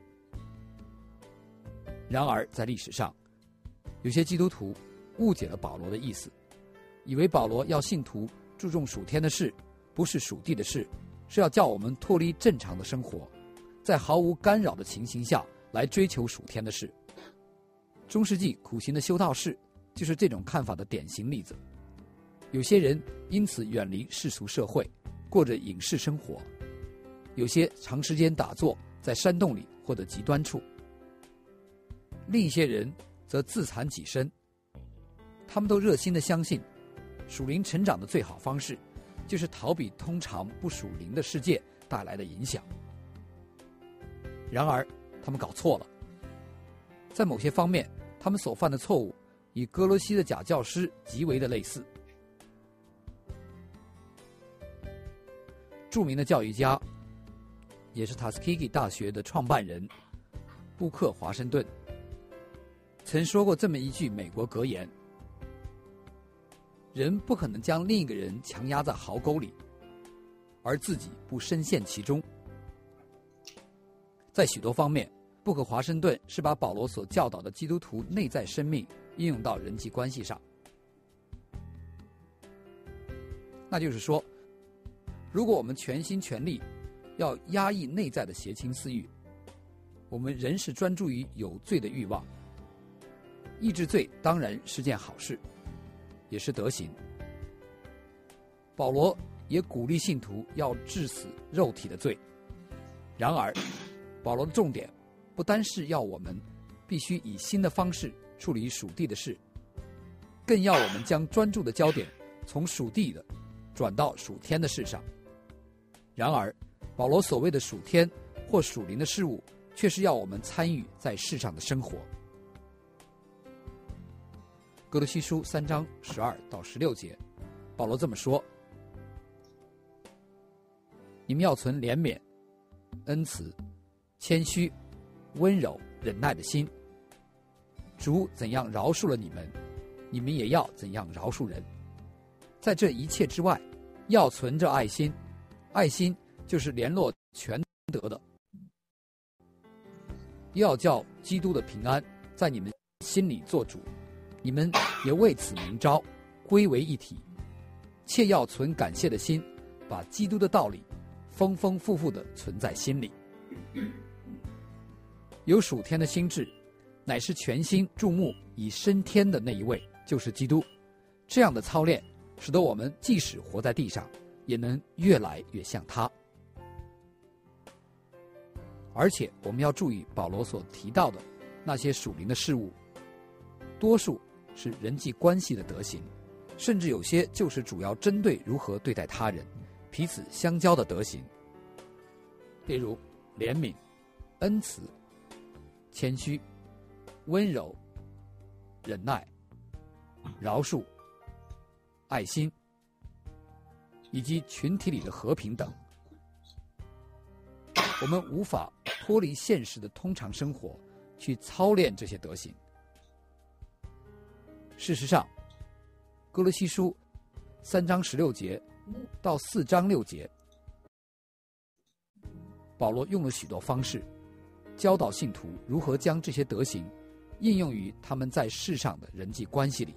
然而在历史上，有些基督徒误解了保罗的意思，以为保罗要信徒注重属天的事，不是属地的事，是要叫我们脱离正常的生活，在毫无干扰的情形下来追求属天的事。中世纪苦行的修道士就是这种看法的典型例子。有些人因此远离世俗社会，过着隐士生活；有些长时间打坐在山洞里或者极端处；另一些人则自残己身。他们都热心地相信，属灵成长的最好方式就是逃避通常不属灵的世界带来的影响。然而他们搞错了，在某些方面他们所犯的错误与哥罗西的假教师极为的类似。著名的教育家也是塔斯基基大学的创办人布克·华盛顿曾说过这么一句美国格言：人不可能将另一个人强压在壕沟里，而自己不深陷其中。在许多方面，布克·华盛顿是把保罗所教导的基督徒内在生命应用到人际关系上。那就是说，如果我们全心全力要压抑内在的邪情私欲，我们仍是专注于有罪的欲望。抑制罪当然是件好事，也是德行。保罗也鼓励信徒要治死肉体的罪。然而，保罗的重点不单是要我们必须以新的方式处理属地的事，更要我们将专注的焦点从属地的转到属天的事上。然而，保罗所谓的属天或属灵的事物，却是要我们参与在世上的生活。哥罗西书3章12到16节，保罗这么说：你们要存怜悯、恩慈、谦虚、温柔、忍耐的心。主怎样饶恕了你们，你们也要怎样饶恕人。在这一切之外，要存着爱心，爱心就是联络全德的。要叫基督的平安在你们心里做主，你们也为此明召，归为一体。切要存感谢的心，把基督的道理丰丰富富地存在心里。有属天的心智，乃是全心注目以升天的那一位，就是基督。这样的操练，使得我们即使活在地上，也能越来越像他。而且我们要注意保罗所提到的那些属灵的事物，多数是人际关系的德行，甚至有些就是主要针对如何对待他人、彼此相交的德行。例如怜悯、恩慈、谦虚、温柔、忍耐、饶恕、爱心，以及群体里的和平等。我们无法脱离现实的通常生活去操练这些德行。事实上，哥罗西书3章16节到4章6节，保罗用了许多方式教导信徒如何将这些德行应用于他们在世上的人际关系里。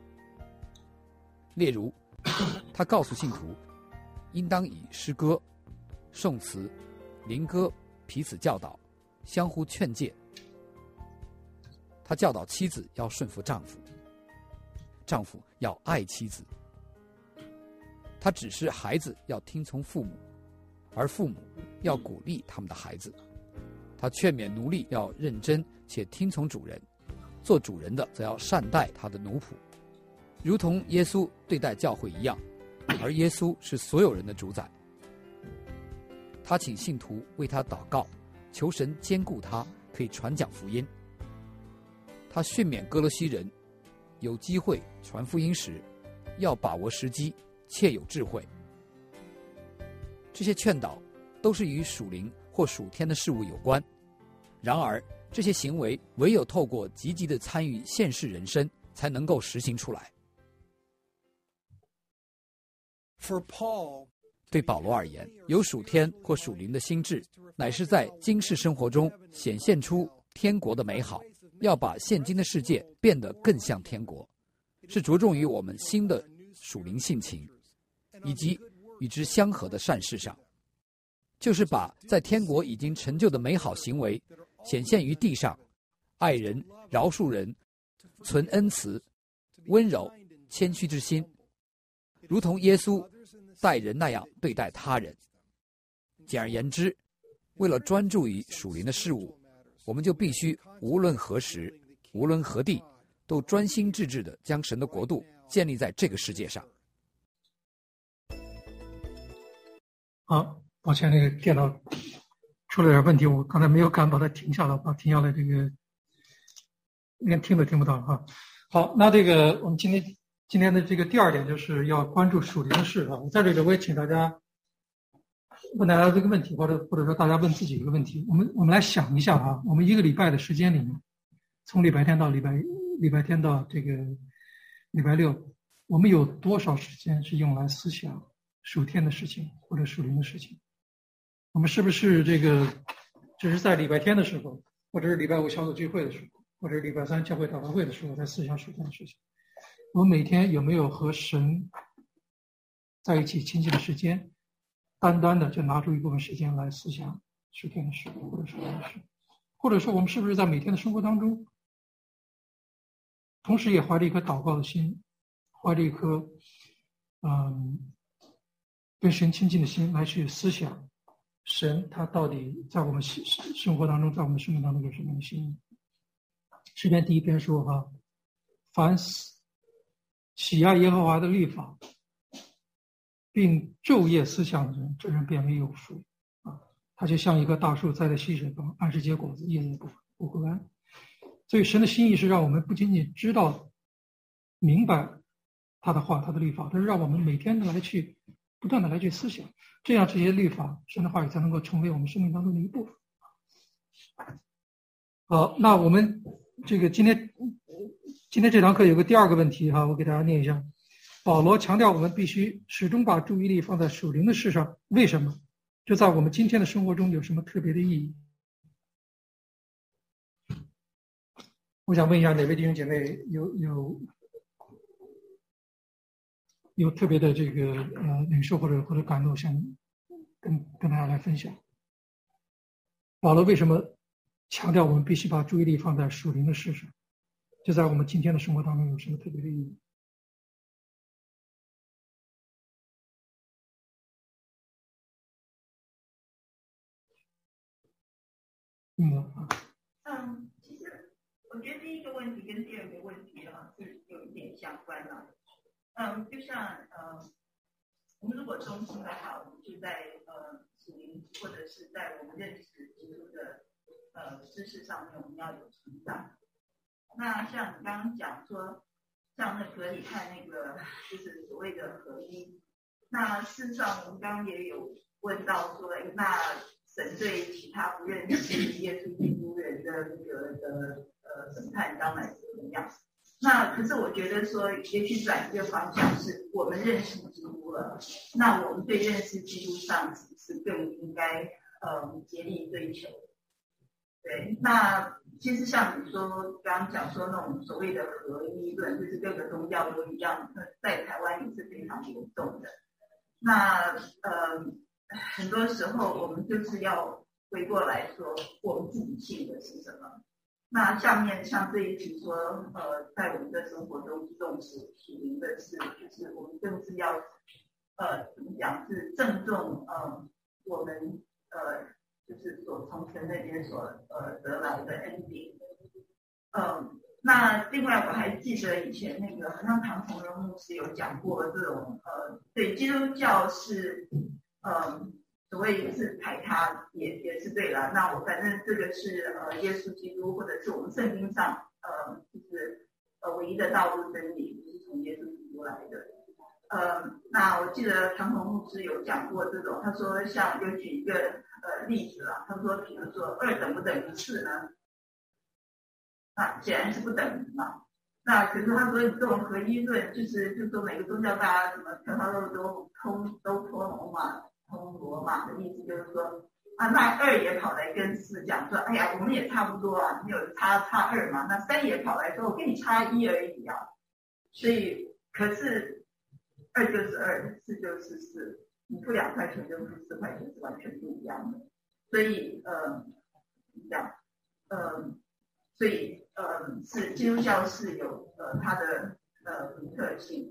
例如，他告诉信徒应当以诗歌、颂词、灵歌彼此教导，相互劝诫。他教导妻子要顺服丈夫，丈夫要爱妻子。他指示孩子要听从父母，而父母要鼓励他们的孩子。他劝勉奴隶要认真且听从主人，做主人的则要善待他的奴仆，如同耶稣对待教会一样，而耶稣是所有人的主宰。他请信徒为他祷告，求神兼顾他可以传讲福音。他训勉哥罗西人，有机会传福音时，要把握时机，切有智慧。这些劝导都是与属灵或属天的事物有关，然而这些行为唯有透过积极的参与现世人生，才能够实行出来。对保罗而言，有属天或属灵的心智，乃是在今世生活中显现出天国的美好，要把现今的世界变得更像天国，是着重于我们新的属灵性情，以及与之相合的善事上，就是把在天国已经成就的美好行为显现于地上，爱人、饶恕人、存恩慈、温柔、谦虚之心，如同耶稣待人那样对待他人。简而言之，为了专注于属灵的事物，我们就必须无论何时、无论何地，都专心致志地将神的国度建立在这个世界上。 好，抱歉，那个电脑出了点问题，我刚才没有敢把它停下来，把停下来这个连听都听不到哈。好，那这个我们今天的这个第二点就是要关注属灵的事啊。我在这里我也请大家问大家这个问题，或者说大家问自己一个问题，我们来想一下啊，我们一个礼拜的时间里面，从礼拜天到礼拜天到这个礼拜六，我们有多少时间是用来思想属天的事情或者属灵的事情？我们是不是这个只是在礼拜天的时候，或者是礼拜五小组聚会的时候，或者是礼拜三教会祷告会的时候在思想属天的事情？我们每天有没有和神在一起亲近的时间，单单的就拿出一部分时间来思想属天的事或者属灵的事？或者说我们是不是在每天的生活当中，同时也怀着一颗祷告的心，怀着一颗跟神亲近的心来去思想神他到底在我们生活当中，在我们生命当中有什么样的心意？诗篇第1篇说哈，凡喜爱耶和华的律法，并昼夜思想的人，这人便为有福啊！他就像一棵大树栽在溪水旁，按时结果子，叶子不枯干。所以神的心意是让我们不仅仅知道明白他的话，他的律法，但是让我们每天的不断的来去思想，这样这些律法神的话语才能够成为我们生命当中的一部分。好，那我们这个今天这堂课有个第二个问题哈，我给大家念一下。保罗强调我们必须始终把注意力放在属灵的事上，为什么？这在我们今天的生活中有什么特别的意义？我想问一下哪位弟兄姐妹有特别的这个领受或者感动，想跟大家来分享。保罗为什么强调我们必须把注意力放在属灵的事上？这在我们今天的生活当中有什么特别的意义？ 其实我觉得第一个问题跟第二个问题是有一点相关的。就像我们如果忠心的话，我们就在属灵或者是在我们认识基督的知识上面，我们要有成长。那像你刚刚讲说，像那格里看那个就是所谓的合一，那事实上我们刚刚也有问到说，那神对其他不认识耶稣基督人的那个审判当然是怎么样？那可是我觉得说，也许转一个方向是，我们认识基督了，那我们对认识基督上是不是更应该竭力追求？对，那其实像你说刚刚讲说那种所谓的合一论，就是各个宗教都一样，在台湾也是非常严重的。那很多时候我们就是要回过来说，我们自己信的是什么？那下面像这一题说，在我们的生活中重视属灵的事，就是我们更是要怎么讲是郑重我们就是所从神那边所得来的恩典。那另外我还记得以前那个好像唐崇荣牧师有讲过这种对基督教是所谓是排他也是对了。那我反正这个是耶稣基督或者是我们圣经上就是唯一的道路真理，就是从耶稣基督来的。那我记得唐崇牧师有讲过这种，他说像有举一个例子啊，他说比如说2等不等于4呢？那显然是不等于嘛。那可是他说这种合一论就说每个宗教大家什么条条都通罗马的意思就是说那2也跑来跟4讲说，哎呀我们也差不多啊，没有差2嘛。那3也跑来说，我跟你差1而已啊。所以可是2就是2，4就是4，你付2块钱跟付4块钱是完全不一样的。所以所以是基督教是有它的独特性。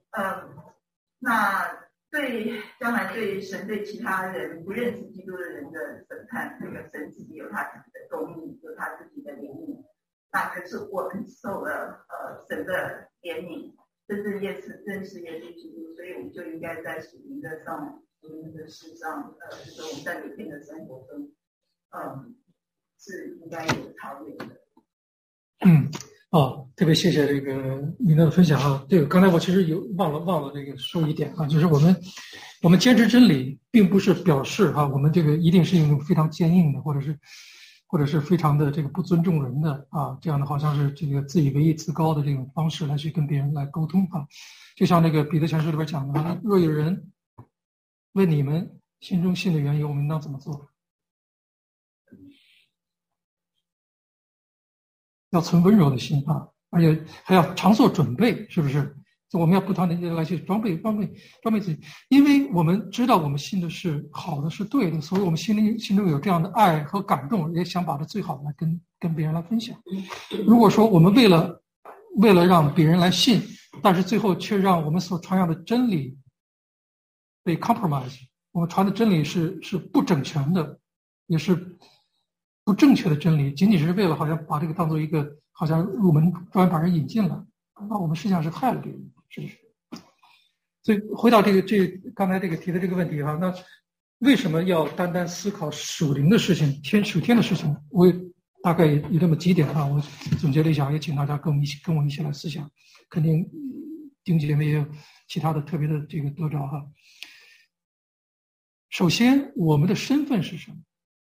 那对将来对神对其他人不认识基督的人的审判，那个神自己有他自己的公义，有他自己的怜悯。那可是我们受了神的怜悯，真正认识耶稣基督，所以我们就应该在属灵的事上就是我们在每天的生活中是应该有超越的。 特别谢谢这个您的分享啊。这个刚才我其实忘了这个说一点啊，就是我们坚持真理，并不是表示我们这个一定是一种非常坚硬的，或者是非常的这个不尊重人的这样的好像是这个自以为意自高的这种方式来去跟别人来沟通就像那个彼得前书里边讲的若有人问你们心中信的缘由，我们应当怎么做？要存温柔的心而且还要常做准备，是不是？我们要不断的来去装备自己，因为我们知道我们信的是好的，是对的，所以我们心中有这样的爱和感动，也想把这最好的来跟别人来分享。如果说我们为了让别人来信，但是最后却让我们所传扬的真理被 compromise， 我们传的真理是不整全的，也是不正确的真理，仅仅是为了好像把这个当做一个好像入门专把人引进了，那我们实际上是害了别人，是不是？所以回到刚才这个提的这个问题那为什么要单单思考属灵的事情、属天的事情？我也大概有这么几点我总结了一下，也请大家跟我们一起来思想，肯定弟兄姐妹也有其他的特别的这个得着首先，我们的身份是什么？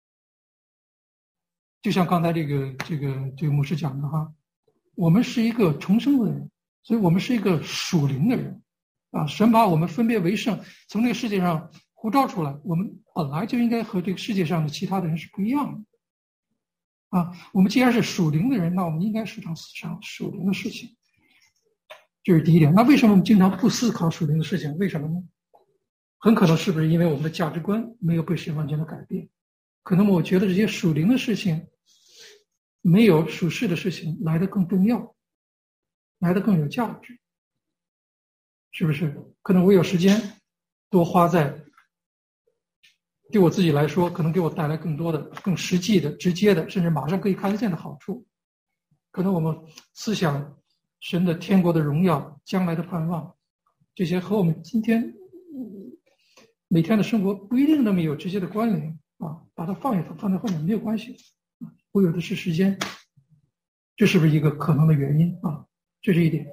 就像刚才这个牧师讲的我们是一个重生的人，所以我们是一个属灵的人神把我们分别为圣，从这个世界上呼召出来，我们本来就应该和这个世界上的其他的人是不一样的我们既然是属灵的人，那我们应该时常思想属灵的事情，这是第一点。那为什么我们经常不思考属灵的事情？为什么呢？很可能是不是因为我们的价值观没有被神完全的改变？可能我觉得这些属灵的事情没有属世的事情来得更重要，来得更有价值，是不是？可能我有时间多花在对我自己来说可能给我带来更多的更实际的直接的甚至马上可以看得见的好处。可能我们思想神的天国的荣耀，将来的盼望，这些和我们今天每天的生活不一定那么有直接的关联把它放在后面没有关系我有的是时间，这是不是一个可能的原因这是一点。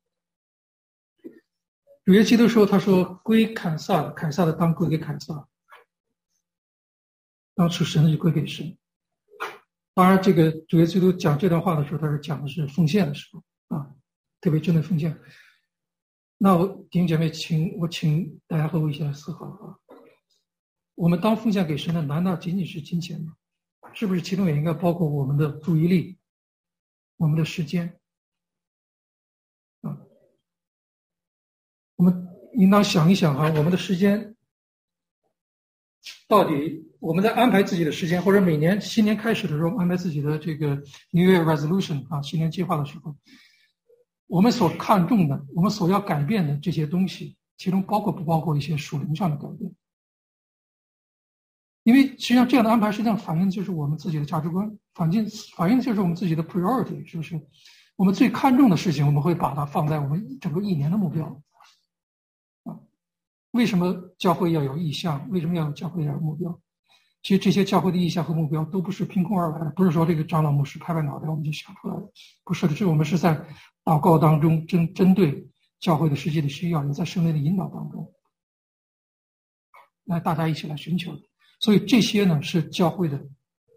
主耶稣基督说，他说归凯撒的当归给凯撒，当属神的就归给神。当然这个主耶稣基督讲这段话的时候，他是讲的是奉献的时候特别针对奉献。那弟兄姐妹我请大家和我一起来思考我们当奉献给神的难道仅仅是金钱吗？是不是其中也应该包括我们的注意力，我们的时间我们应当想一想我们的时间到底我们在安排自己的时间，或者每年新年开始的时候安排自己的这个 New Year Resolution 新年计划的时候，我们所看重的，我们所要改变的这些东西，其中包括不包括一些属灵上的改变？因为实际上这样的安排实际上反映的就是我们自己的价值观，反映的就是我们自己的 priority， 是不是？我们最看重的事情，我们会把它放在我们整个一年的目标为什么教会要有意向？为什么要有教会要有目标？其实这些教会的意向和目标都不是凭空而来的，不是说这个长老牧师拍拍脑袋我们就想出来的，不是的，是我们是在祷告当中针对教会的实际的需要，也在圣灵的引导当中来大家一起来寻求的。所以这些呢是教会的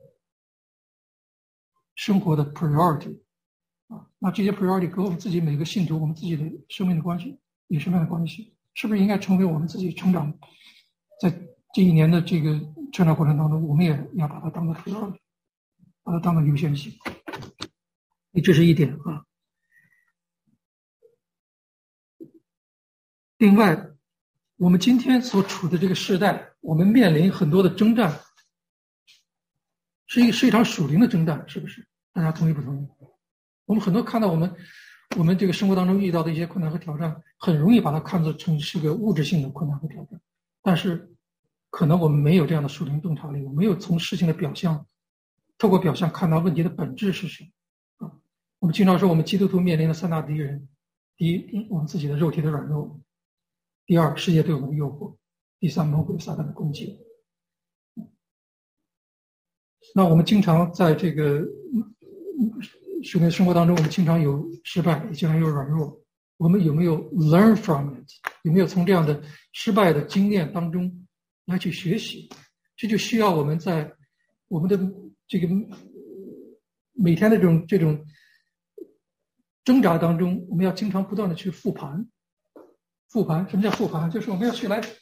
生活的 priority 那这些 priority 和我们自己每个信徒我们自己的生命的关系有什么样的关系？是不是应该成为我们自己成长在这一年的这个成长过程当中，我们也要把它当作 priority， 把它当作优先级。这是一点另外我们今天所处的这个时代，我们面临很多的征战，是一场属灵的征战，是不是？大家同意不同意？我们很多看到我们这个生活当中遇到的一些困难和挑战，很容易把它看作成是个物质性的困难和挑战，但是可能我们没有这样的属灵洞察力，我们没有从事情的表象，透过表象看到问题的本质是什么我们经常说我们基督徒面临的三大敌人：第一，我们自己的肉体的软弱；第二，世界对我们的诱惑；第三，魔鬼撒旦的攻击。那我们经常在这个属灵生活当中，我们经常有失败，也经常有软弱。我们有没有 learn from it？ 有没有从这样的失败的经验当中来去学习？这就需要我们在我们的这个每天的这种挣扎当中，我们要经常不断的去复盘。复盘，什么叫复盘？就是我们要去来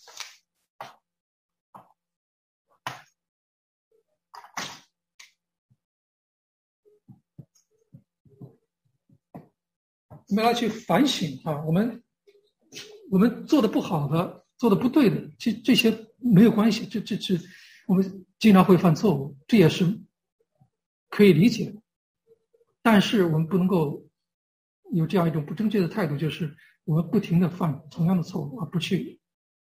去反省啊，我们做的不好的，做的不对的，这些没有关系，这我们经常会犯错误，这也是可以理解的。但是我们不能够有这样一种不正确的态度，就是我们不停的犯同样的错误，而不去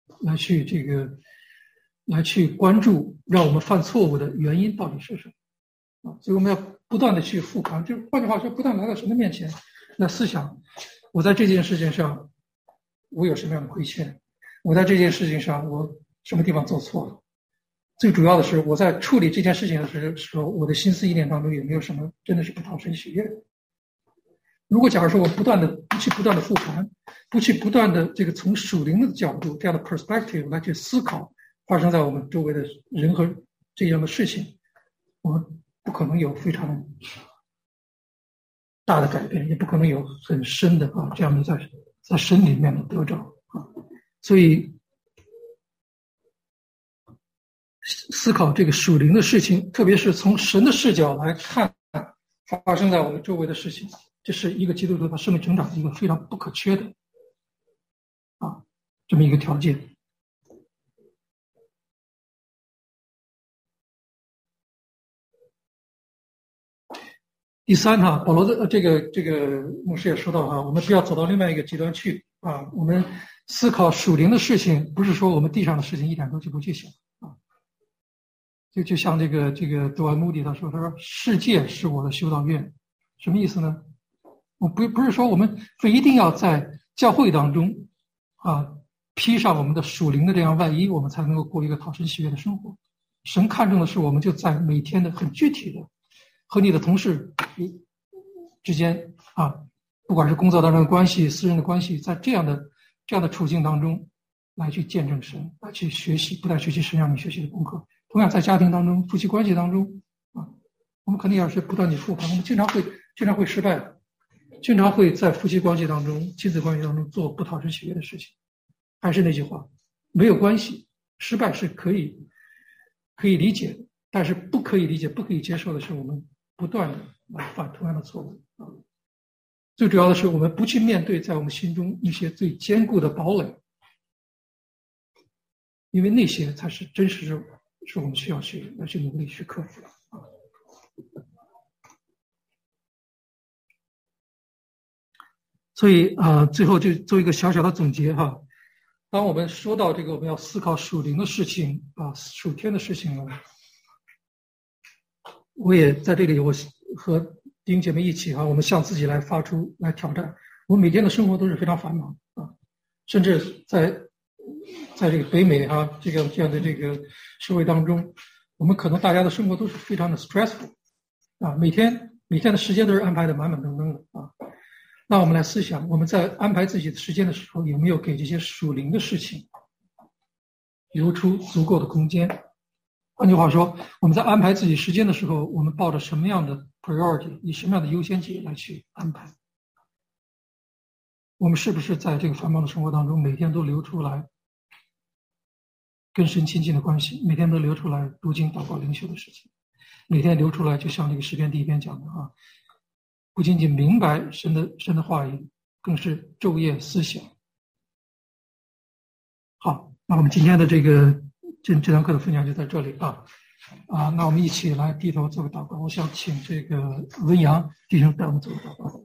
来去关注让我们犯错误的原因到底是什么啊？所以我们要不断的去复盘，就换句话说，不断来到神的面前来思想，我在这件事情上我有什么样的亏欠，我在这件事情上我什么地方做错了。最主要的是我在处理这件事情的时候，我的心思意念当中有没有什么真的是不讨神喜悦的。如果假如说我不去不断的复盘，不去不断的这个从属灵的角度这样的 perspective 来去思考发生在我们周围的人和这样的事情，我们不可能有非常大的改变，也不可能有很深的这样的在神里面的得着啊。所以思考这个属灵的事情，特别是从神的视角来看发生在我们周围的事情，这是一个基督徒他生命成长的一个非常不可缺的这么一个条件。第三保罗的这个牧师也说到我们不要走到另外一个极端去我们思考属灵的事情，不是说我们地上的事情一点都不去想就像这个杜安穆迪他说世界是我的修道院，什么意思呢？我不是说我们非一定要在教会当中披上我们的属灵的这样外衣，我们才能够过一个讨神喜悦的生活。神看重的是我们就在每天的很具体的和你的同事之间不管是工作当中的关系、私人的关系，在这样的处境当中来去见证神，来去学习，不但学习神让你学习的功课，同样在家庭当中、夫妻关系当中我们肯定要是不断地复盘。我们经常会失败，经常会在夫妻关系当中、亲子关系当中做不讨神喜悦的事情。还是那句话，没有关系，失败是可以理解的，但是不可以理解、不可以接受的是我们不断的来犯同样的错误最主要的是我们不去面对在我们心中一些最坚固的堡垒，因为那些才是真实是我们需要去努力去克服的所以最后就做一个小小的总结当我们说到这个我们要思考属灵的事情属天的事情呢，我也在这里我和弟兄姐妹一起我们向自己来挑战。我们每天的生活都是非常繁忙甚至在这个北美这样的这个社会当中，我们可能大家的生活都是非常的 stressful 每天的时间都是安排的满满登登的那我们来思想，我们在安排自己的时间的时候，有没有给这些属灵的事情留出足够的空间？换句话说，我们在安排自己时间的时候，我们抱着什么样的 priority， 以什么样的优先级来去安排？我们是不是在这个繁忙的生活当中，每天都留出来跟神亲近的关系，每天都留出来读经祷告灵修的事情，每天留出来，就像这个诗篇第1篇讲的不仅仅明白神的话语，更是昼夜思想。好，那我们今天的这堂课的分享就在这里那我们一起来低头做个祷告。我想请这个文阳弟兄带我们做个祷告。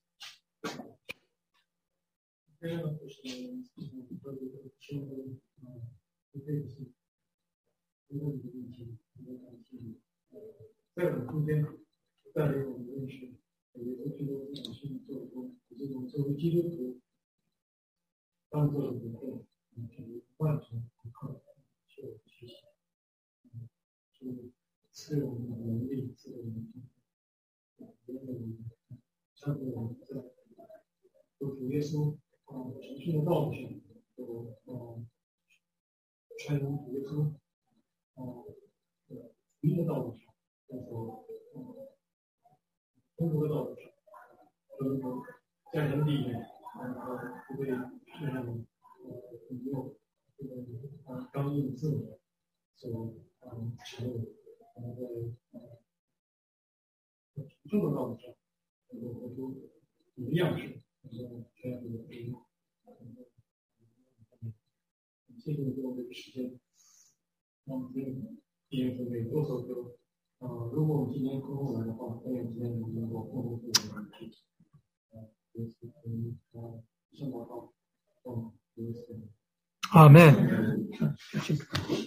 在我们中间带领我们认识也都觉得我们老师们做工，这种作为基督徒当做一个完成不可能去学习，是赐我们的能力，赐我们的相信我们在主耶稣诚信的道路上，传扬主耶稣福音的道路上，中国的道路上，家人地位，不被世上引诱刚硬自我所成为在中国道路上，活出你的样式，这样的福音。谢谢你给我这个时间。那我们今天准备多首歌。如果我们今天空后来的话，但愿今天能够共同做我们的事情。也是生活到， 阿门。